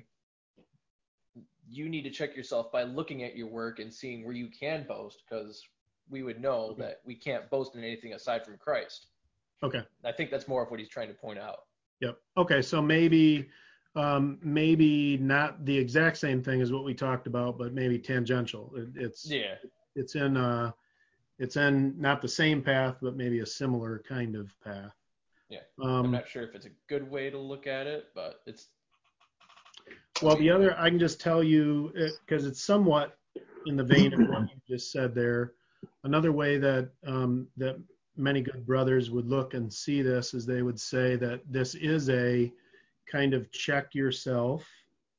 you need to check yourself by looking at your work and seeing where you can boast, because we would know Okay. that we can't boast in anything aside from Christ. Okay. I think that's more of what he's trying to point out. Yep. Okay, so maybe um, maybe not the exact same thing as what we talked about, but maybe tangential. It, it's Yeah. it's in uh it's in not the same path, but maybe a similar kind of path. Yeah. Um, I'm not sure if it's a good way to look at it, but it's. Well, the other, I can just tell you, because it, it's somewhat in the vein of what you just said there. Another way that um, that many good brothers would look and see this is they would say that this is a kind of check yourself.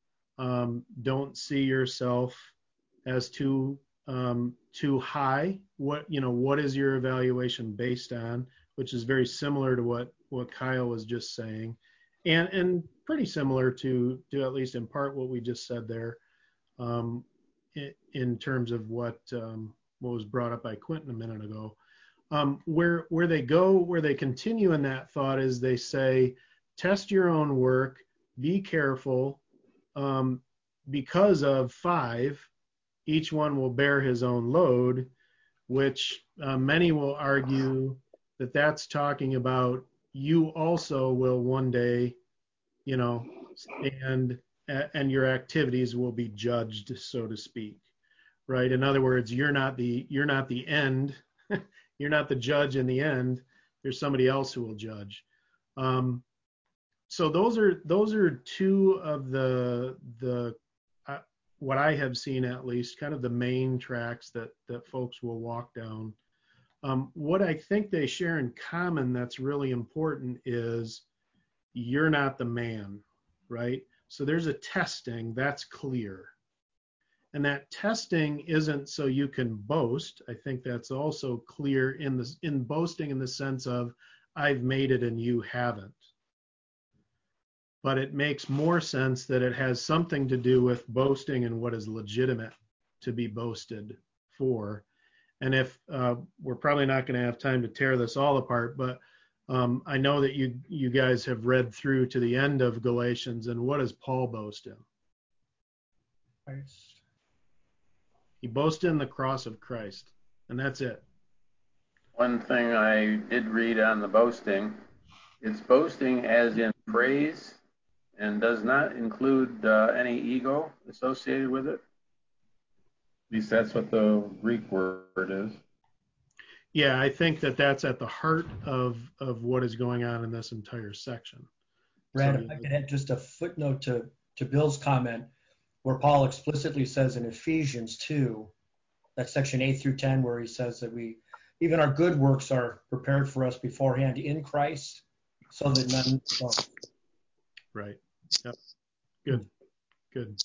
Um, don't see yourself as too um, too high. What you know, what is your evaluation based on? Which is very similar to what what Kyle was just saying, and and pretty similar to to at least in part what we just said there, um, in, in terms of what um, what was brought up by Quentin a minute ago. Um, where where they go, where they continue in that thought is they say, test your own work, be careful, um, because of five, each one will bear his own load, which uh, many will argue that that's talking about you also will one day, you know, stand and your activities will be judged, so to speak, right? In other words, you're not the you're not the end, you're not the judge in the end. There's somebody else who will judge. Um, so those are those are two of the the uh, what I have seen, at least, kind of the main tracks that that folks will walk down. Um, what I think they share in common that's really important is you're not the man, right? So there's a testing, that's clear. And that testing isn't so you can boast. I think that's also clear in the in boasting in the sense of I've made it and you haven't. But it makes more sense that it has something to do with boasting and what is legitimate to be boasted for. And if uh, we're probably not going to have time to tear this all apart, but um, I know that you you guys have read through to the end of Galatians, and what does Paul boast in? Christ. He boasted in the cross of Christ, and that's it. One thing I did read on the boasting, it's boasting as in praise and does not include uh, any ego associated with it. At least that's what the Greek word is. Yeah, I think that that's at the heart of of what is going on in this entire section. Brad, So, if I could add just a footnote to, to Bill's comment, where Paul explicitly says in Ephesians two, that's section eight through ten, where he says that we, even our good works are prepared for us beforehand in Christ, so that none don't. Right. Yep. Good. Good.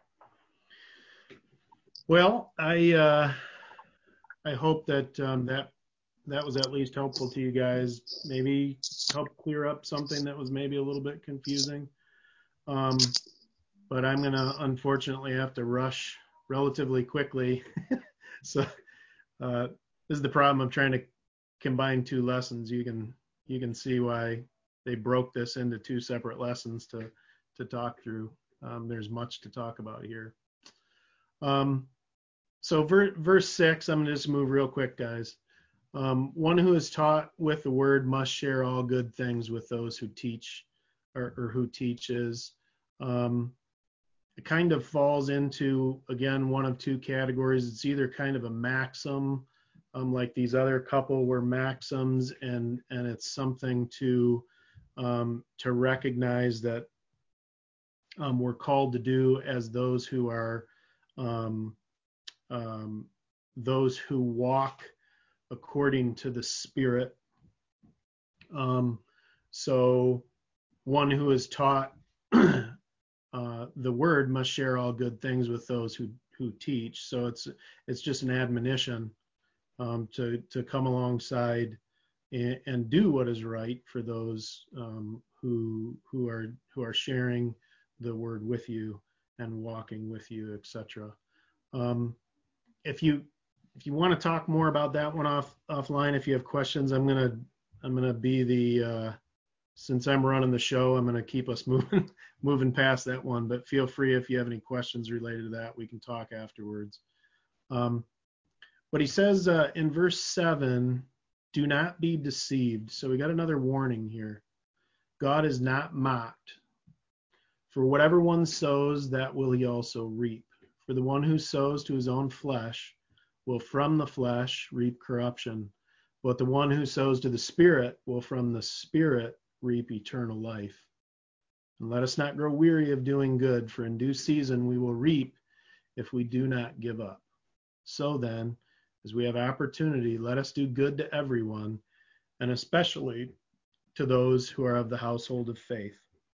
Well, I uh, I hope that um, that that was at least helpful to you guys. Maybe help clear up something that was maybe a little bit confusing. Um, but I'm gonna unfortunately have to rush relatively quickly. So uh, this is the problem of trying to combine two lessons. You can you can see why they broke this into two separate lessons to to talk through. Um, there's much to talk about here. Um, so ver- verse six, I'm gonna just move real quick, guys. Um, one who is taught with the word must share all good things with those who teach or, or who teaches. Um, it kind of falls into, again, one of two categories. It's either kind of a maxim, um, like these other couple were maxims, and and it's something to um, to recognize that um, we're called to do as those who are um, um, those who walk according to the Spirit. Um, so one who is taught uh, the word must share all good things with those who who teach. So it's it's just an admonition um, to to come alongside and, and do what is right for those um, who who are who are sharing the word with you and walking with you, et cetera. Um, if you if you want to talk more about that one off offline, if you have questions, I'm gonna I'm gonna be the uh, since I'm running the show, I'm gonna keep us moving moving past that one. But feel free if you have any questions related to that, we can talk afterwards. Um, but he says uh, in verse seven, do not be deceived. So we got another warning here. God is not mocked. For whatever one sows, that will he also reap. For the one who sows to his own flesh will from the flesh reap corruption, but the one who sows to the Spirit will from the Spirit reap eternal life. And let us not grow weary of doing good, for in due season we will reap if we do not give up. So then, as we have opportunity, let us do good to everyone, and especially to those who are of the household of faith.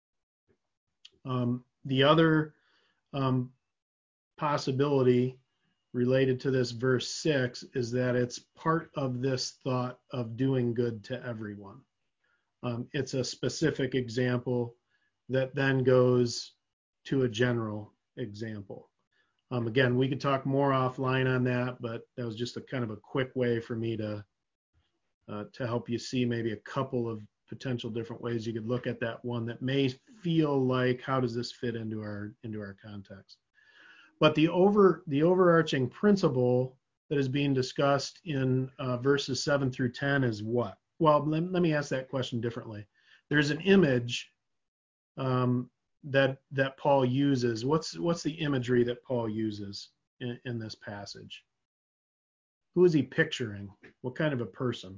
Um, the other um, possibility related to this verse six is that it's part of this thought of doing good to everyone. Um, it's a specific example that then goes to a general example. Um, again, we could talk more offline on that, but that was just a kind of a quick way for me to uh, to help you see maybe a couple of potential different ways you could look at that one that may feel like, how does this fit into our into our context? But the over the overarching principle that is being discussed in uh, verses seven through ten is what? Well, let, let me ask that question differently. There's an image um, that that Paul uses. What's what's the imagery that Paul uses in, in this passage? Who is he picturing? What kind of a person?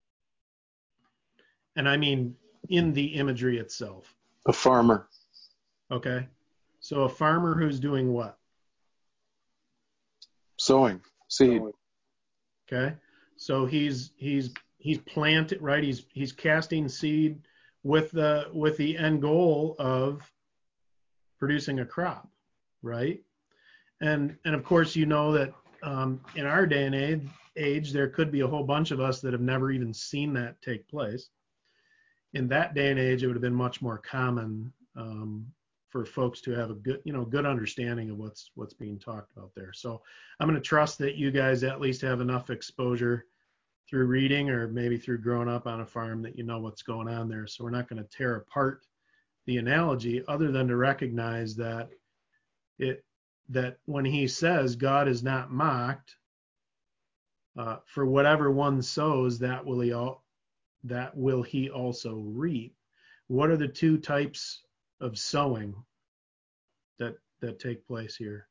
And I mean in the imagery itself. A farmer. Okay. So a farmer who's doing what? Sowing seed. Okay. So he's he's he's planted, right? He's he's casting seed with the with the end goal of producing a crop, right? And and of course you know that um, in our day and age, age there could be a whole bunch of us that have never even seen that take place. In that day and age, it would have been much more common um, for folks to have a good, you know, good understanding of what's what's being talked about there. So I'm going to trust that you guys at least have enough exposure through reading or maybe through growing up on a farm that you know what's going on there. So we're not going to tear apart the analogy other than to recognize that it that when he says God is not mocked, uh, for whatever one sows, that will he all that will he also reap. What are the two types of sowing that that take place here?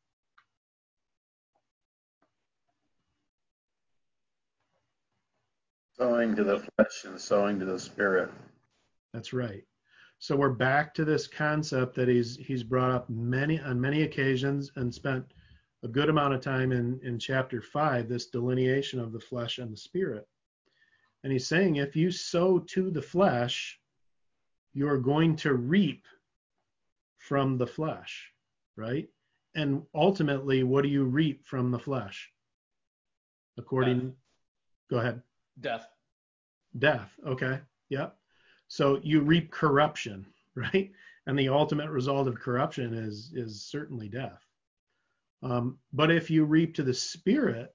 Sowing to the flesh and sowing to the Spirit. That's right. So we're back to this concept that he's he's brought up many on many occasions and spent a good amount of time in in chapter five, this delineation of the flesh and the spirit. And he's saying if you sow to the flesh, you're going to reap from the flesh, right? And ultimately, what do you reap from the flesh? According, Death. Go ahead. Death. Death. Okay. Yep. So you reap corruption, right? And the ultimate result of corruption is is certainly death. Um, but if you reap to the Spirit,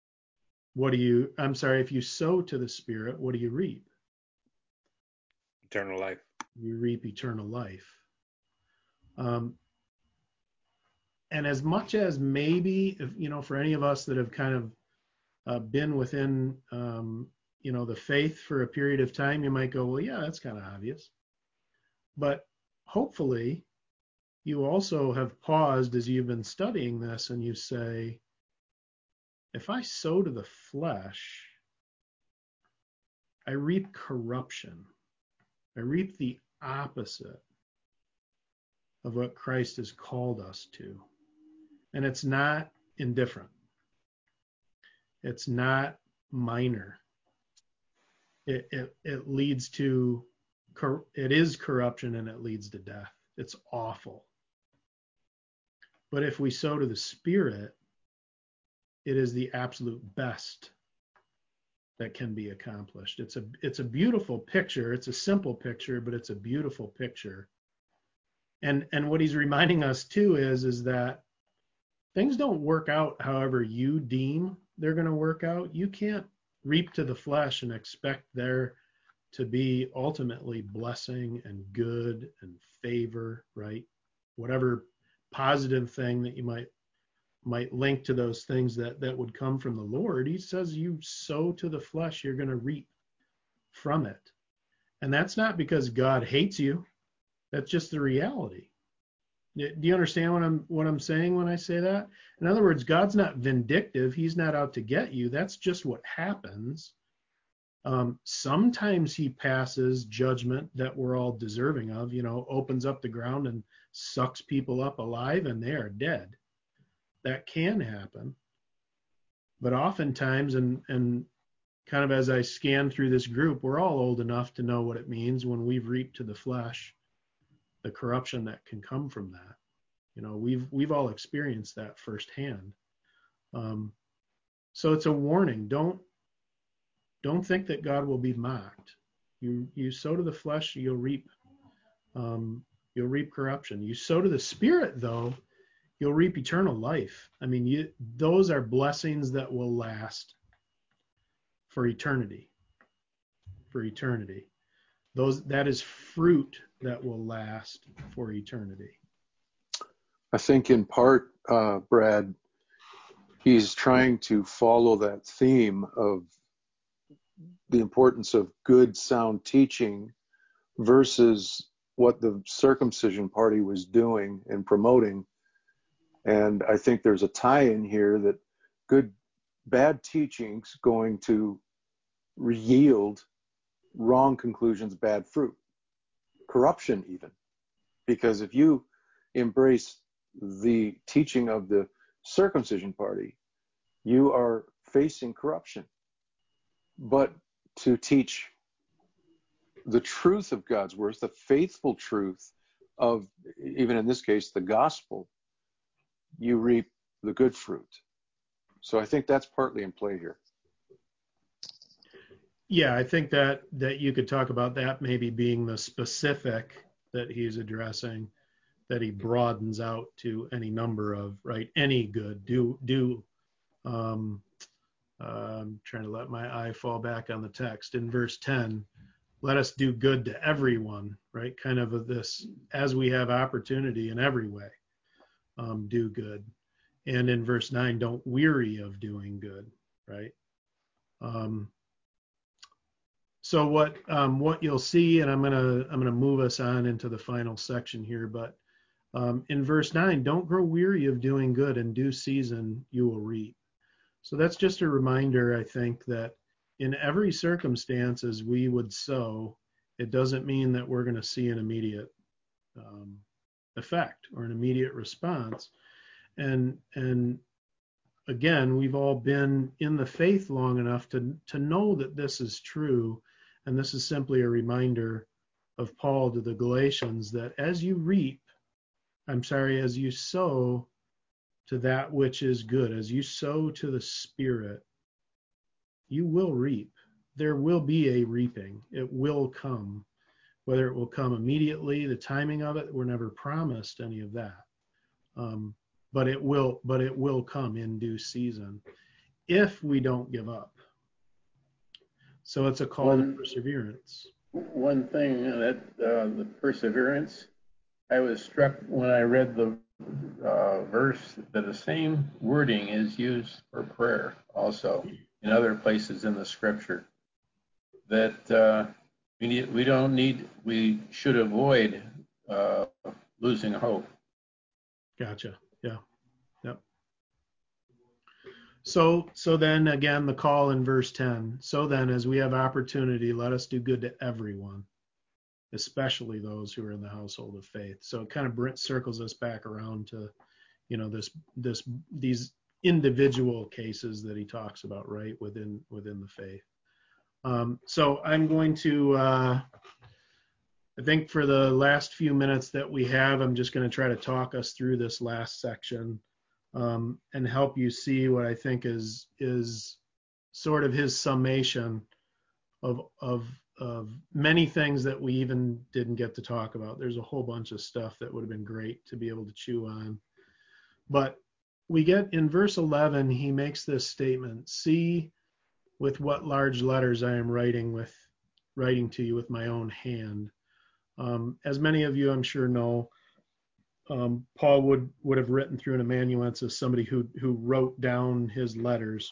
what do you? I'm sorry. If you sow to the Spirit, what do you reap? eternal life. You reap eternal life. Um, and as much as maybe, if, you know, for any of us that have kind of uh, been within, um, you know, the faith for a period of time, you might go, well, yeah, that's kind of obvious. But hopefully you also have paused as you've been studying this and you say, if I sow to the flesh, I reap corruption. I reap the opposite of what Christ has called us to. And it's not indifferent. It's not minor. It, it, it leads to, it is corruption and it leads to death. It's awful. But if we sow to the Spirit, it is the absolute best that can be accomplished. It's a, it's a beautiful picture. It's a simple picture, but it's a beautiful picture. And, and what he's reminding us too is, is that things don't work out however you deem they're going to work out. You can't reap to the flesh and expect there to be ultimately blessing and good and favor, right? Whatever positive thing that you might might link to those things that, that would come from the Lord. He says you sow to the flesh, you're going to reap from it. And that's not because God hates you. That's just the reality. Do you understand what I'm what I'm saying when I say that? In other words, God's not vindictive. He's not out to get you. That's just what happens. Um, sometimes he passes judgment that we're all deserving of, you know, opens up the ground and sucks people up alive and they are dead. That can happen. But oftentimes, and, and kind of as I scan through this group, we're all old enough to know what it means when we've reaped to the flesh, the corruption that can come from that. You know, we've we've all experienced that firsthand. Um, so it's a warning. Don't don't think that God will be mocked. You you sow to the flesh, you'll reap um, you'll reap corruption. You sow to the Spirit, though, you'll reap eternal life. I mean, you, those are blessings that will last for eternity. For eternity. Those that is fruit that will last for eternity. I think in part, uh, Brad, he's trying to follow that theme of the importance of good, sound teaching versus what the circumcision party was doing and promoting. And I think there's a tie-in here that good, bad teaching's going to yield wrong conclusions, bad fruit, corruption even. Because if you embrace the teaching of the circumcision party, you are facing corruption. But to teach the truth of God's words, the faithful truth of, even in this case, the gospel, you reap the good fruit. So I think that's partly in play here. Yeah, I think that that you could talk about that maybe being the specific that he's addressing, that he broadens out to any number of, right? Any good, do, do, um, uh, I'm trying to let my eye fall back on the text. In verse ten, let us do good to everyone, right? Kind of a this, as we have opportunity in every way, um, do good. And in verse nine, don't weary of doing good, right? Um, so what um, what you'll see, and I'm gonna I'm gonna move us on into the final section here, but um, in verse nine, don't grow weary of doing good. In due season, you will reap. So that's just a reminder, I think, that in every circumstance as we would sow, it doesn't mean that we're going to see an immediate um, effect or an immediate response. And and again, we've all been in the faith long enough to to know that this is true. And this is simply a reminder of Paul to the Galatians that as you reap, I'm sorry, as you sow to that which is good, as you sow to the Spirit, you will reap. There will be a reaping. It will come. Whether it will come immediately, the timing of it, we're never promised any of that. Um, but it will, but it will come in due season if we don't give up. So it's a call One, to perseverance. one thing that uh, the perseverance, I was struck when I read the uh, verse that the same wording is used for prayer also in other places in the scripture. That uh, we need, we don't need, we should avoid uh, losing hope. Gotcha. Yeah. Yep. So, so then again, the call in verse ten. So then, as we have opportunity, let us do good to everyone, especially those who are in the household of faith. So it kind of circles us back around to, you know, this, this, these individual cases that he talks about, right, within, within the faith. Um, so I'm going to, uh, I think for the last few minutes that we have, I'm just going to try to talk us through this last section um, and help you see what I think is is sort of his summation of of of many things that we even didn't get to talk about. There's a whole bunch of stuff that would have been great to be able to chew on. But we get in verse eleven, he makes this statement, see with what large letters I am writing with writing to you with my own hand. Um, as many of you, I'm sure, know, um, Paul would, would have written through an amanuensis somebody who, who wrote down his letters.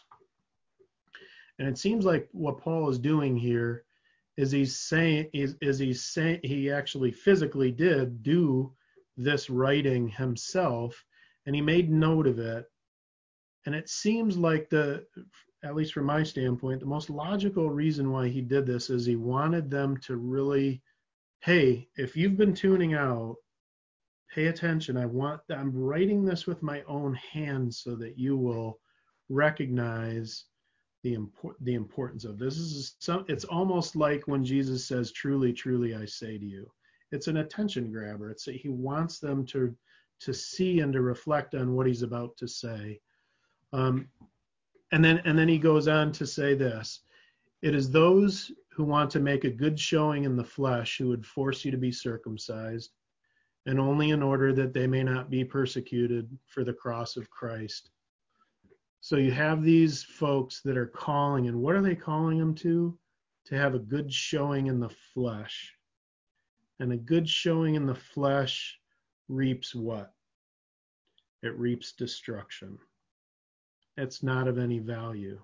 And it seems like what Paul is doing here is he's saying, is, is he's saying, he actually physically did do this writing himself, and he made note of it. And it seems like the, at least from my standpoint, the most logical reason why he did this is he wanted them to really, hey, if you've been tuning out, pay attention. I want, I'm writing this with my own hand so that you will recognize the import, the importance of this. This is some, it's almost like when Jesus says, truly, truly, I say to you. It's an attention grabber. It's a, he wants them to, to see and to reflect on what he's about to say. Um, and then, and then he goes on to say this, it is those who want to make a good showing in the flesh who would force you to be circumcised, and only in order that they may not be persecuted for the cross of Christ. So you have these folks that are calling, and what are they calling them to? To have a good showing in the flesh. And a good showing in the flesh reaps what? It reaps destruction. It's not of any value.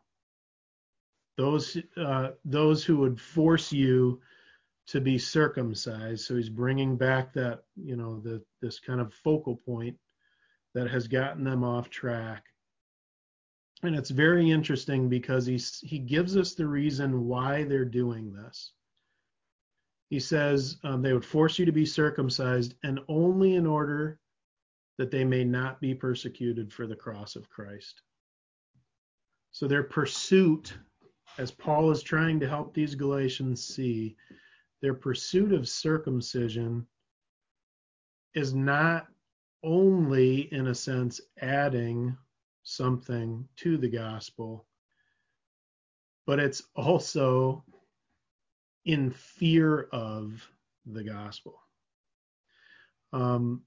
Those uh, those who would force you to be circumcised. So he's bringing back that, you know, the this kind of focal point that has gotten them off track. And it's very interesting because he's, he gives us the reason why they're doing this. He says um, they would force you to be circumcised, and only in order that they may not be persecuted for the cross of Christ. So their pursuit, as Paul is trying to help these Galatians see, their pursuit of circumcision is not only, in a sense, adding something to the gospel, but it's also in fear of the gospel. Um,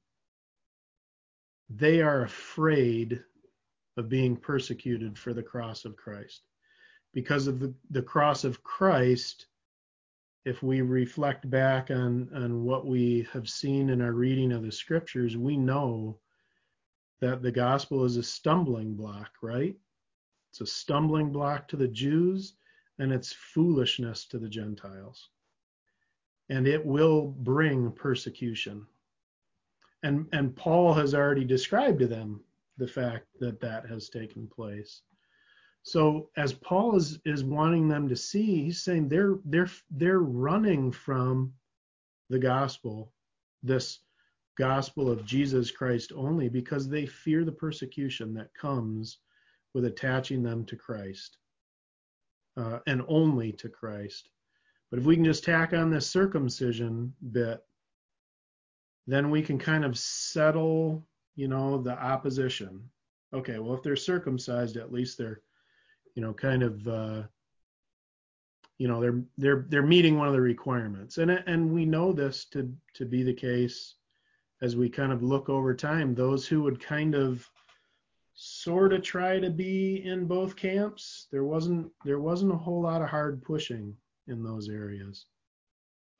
they are afraid of being persecuted for the cross of Christ. Because of the, the cross of Christ, if we reflect back on, on what we have seen in our reading of the scriptures, we know that the gospel is a stumbling block, right? It's a stumbling block to the Jews, and it's foolishness to the Gentiles. And it will bring persecution. And, and Paul has already described to them the fact that that has taken place. So as Paul is, is wanting them to see, he's saying they're they're they're running from the gospel, this gospel of Jesus Christ only, because they fear the persecution that comes with attaching them to Christ, uh, and only to Christ. But if we can just tack on this circumcision bit, then we can kind of settle, you know, the opposition. Okay, well, if they're circumcised, at least they're, you know, kind of, uh, you know, they're they're they're meeting one of the requirements, and and we know this to to be the case as we kind of look over time. Those who would kind of sort of try to be in both camps, there wasn't there wasn't a whole lot of hard pushing in those areas.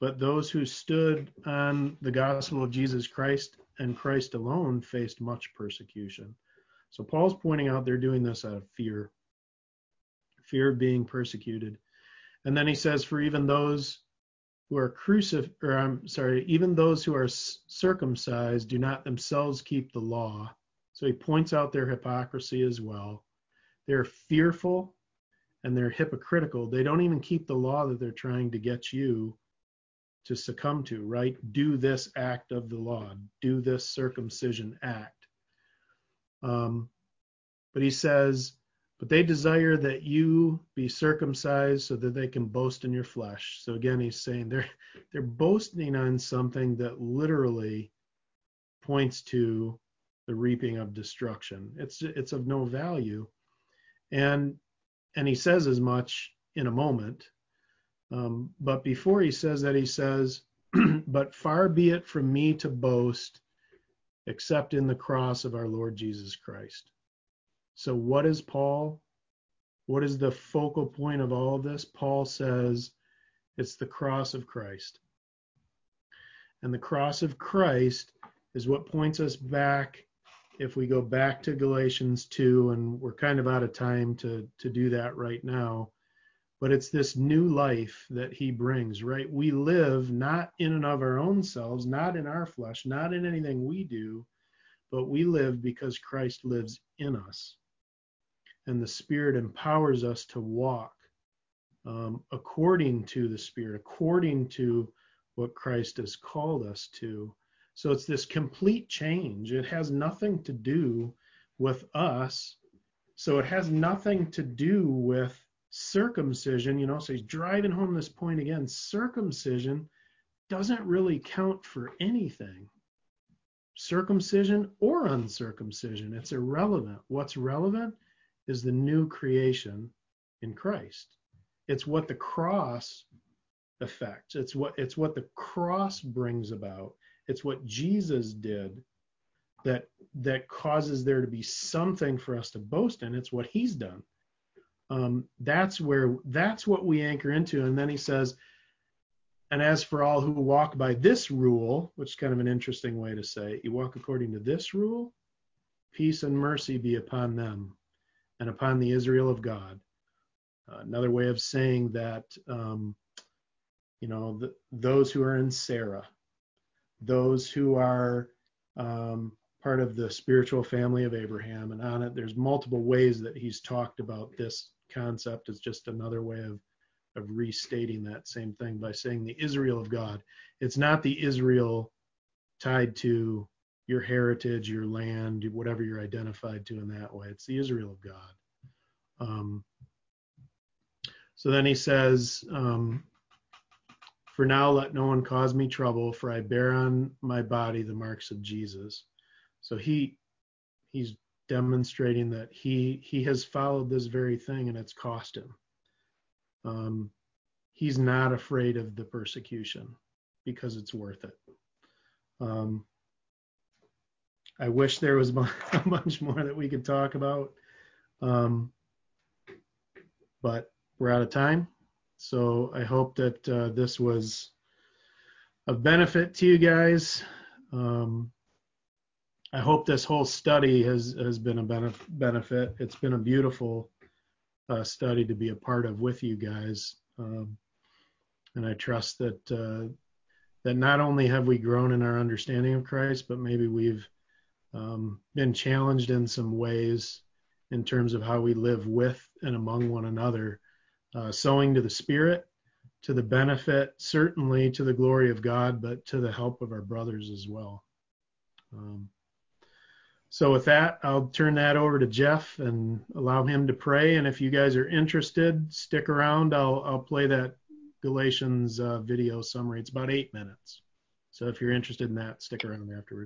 but those who stood on the gospel of Jesus Christ and Christ alone faced much persecution. So Paul's pointing out they're doing this out of fear, fear of being persecuted. And then he says, for even those who are crucified, or I'm sorry, even those who are circumcised do not themselves keep the law. So he points out their hypocrisy as well. They're fearful and they're hypocritical. They don't even keep the law that they're trying to get you to succumb to, right? Do this act of the law. Do this circumcision act. Um, but he says, but they desire that you be circumcised so that they can boast in your flesh. So again, he's saying they're they're boasting on something that literally points to the reaping of destruction. It's it's of no value. And and he says as much in a moment. Um, but before he says that, he says, but far be it from me to boast except in the cross of our Lord Jesus Christ. So what is Paul? What is the focal point of all of this? Paul says it's the cross of Christ. And the cross of Christ is what points us back, if we go back to Galatians two, and we're kind of out of time to, to do that right now, but it's this new life that he brings, right? We live not in and of our own selves, not in our flesh, not in anything we do, but we live because Christ lives in us. And the Spirit empowers us to walk um, according to the Spirit, according to what Christ has called us to. So it's this complete change. It has nothing to do with us. So it has nothing to do with circumcision. You know, so he's driving home this point again. Circumcision doesn't really count for anything. Circumcision or uncircumcision, it's irrelevant. What's relevant is the new creation in Christ. It's what the cross affects. It's what it's what the cross brings about. It's what Jesus did that that causes there to be something for us to boast in. It's what he's done. Um, that's where that's what we anchor into. And then he says, and as for all who walk by this rule, which is kind of an interesting way to say, you walk according to this rule, peace and mercy be upon them and upon the Israel of God. Uh, another way of saying that, um, you know, the, those who are in Sarah, those who are um, part of the spiritual family of Abraham, and on it, there's multiple ways that he's talked about this concept. It's just another way of, of restating that same thing by saying the Israel of God. It's not the Israel tied to your heritage, your land, whatever you're identified to in that way. It's the Israel of God. Um, so then he says, um, for now, let no one cause me trouble, for I bear on my body the marks of Jesus. So he he's demonstrating that he he has followed this very thing, and it's cost him. Um, he's not afraid of the persecution because it's worth it. Um, I wish there was a bunch more that we could talk about, um, but we're out of time. So I hope that uh, this was of benefit to you guys. Um, I hope this whole study has, has been a benef- benefit. It's been a beautiful uh, study to be a part of with you guys. Um, and I trust that uh, that not only have we grown in our understanding of Christ, but maybe we've um, been challenged in some ways in terms of how we live with and among one another, uh, sowing to the Spirit, to the benefit, certainly to the glory of God, but to the help of our brothers as well. Um, so with that, I'll turn that over to Jeff and allow him to pray. And if you guys are interested, stick around. I'll, I'll play that Galatians uh, video summary. It's about eight minutes. So if you're interested in that, stick around afterward.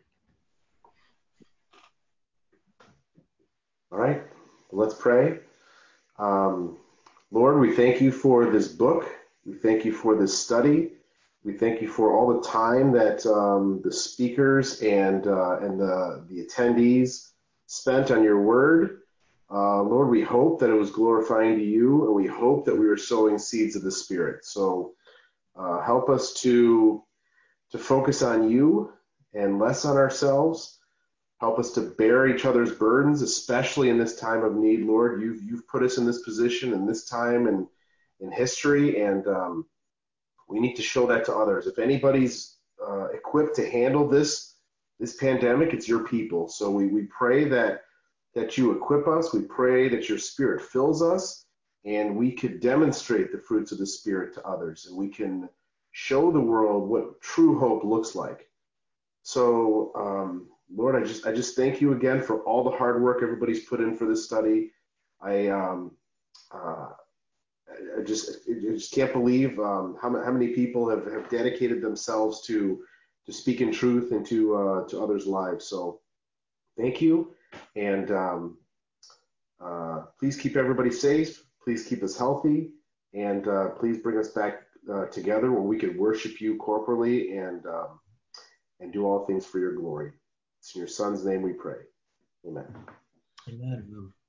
All right, let's pray. Um, Lord, we thank you for this book. We thank you for this study. We thank you for all the time that um, the speakers and uh, and the, the attendees spent on your word. Uh, Lord, we hope that it was glorifying to you, and we hope that we were sowing seeds of the Spirit. So Uh, help us to, to focus on you and less on ourselves. Help us to bear each other's burdens, especially in this time of need, Lord. You've, you've put us in this position in this time and in history, and um, we need to show that to others. If anybody's uh, equipped to handle this this pandemic, it's your people. So we, we pray that that you equip us. We pray that your Spirit fills us, and we could demonstrate the fruits of the Spirit to others, and we can show the world what true hope looks like. So, um, Lord, I just I just thank you again for all the hard work everybody's put in for this study. I um, uh, I just I just can't believe um, how how many people have, have dedicated themselves to to speaking truth into uh, to others' lives. So, thank you, and um, uh, please keep everybody safe. Please keep us healthy, and uh, please bring us back uh, together where we can worship you corporally and um, and do all things for your glory. It's in your Son's name we pray. Amen. Amen.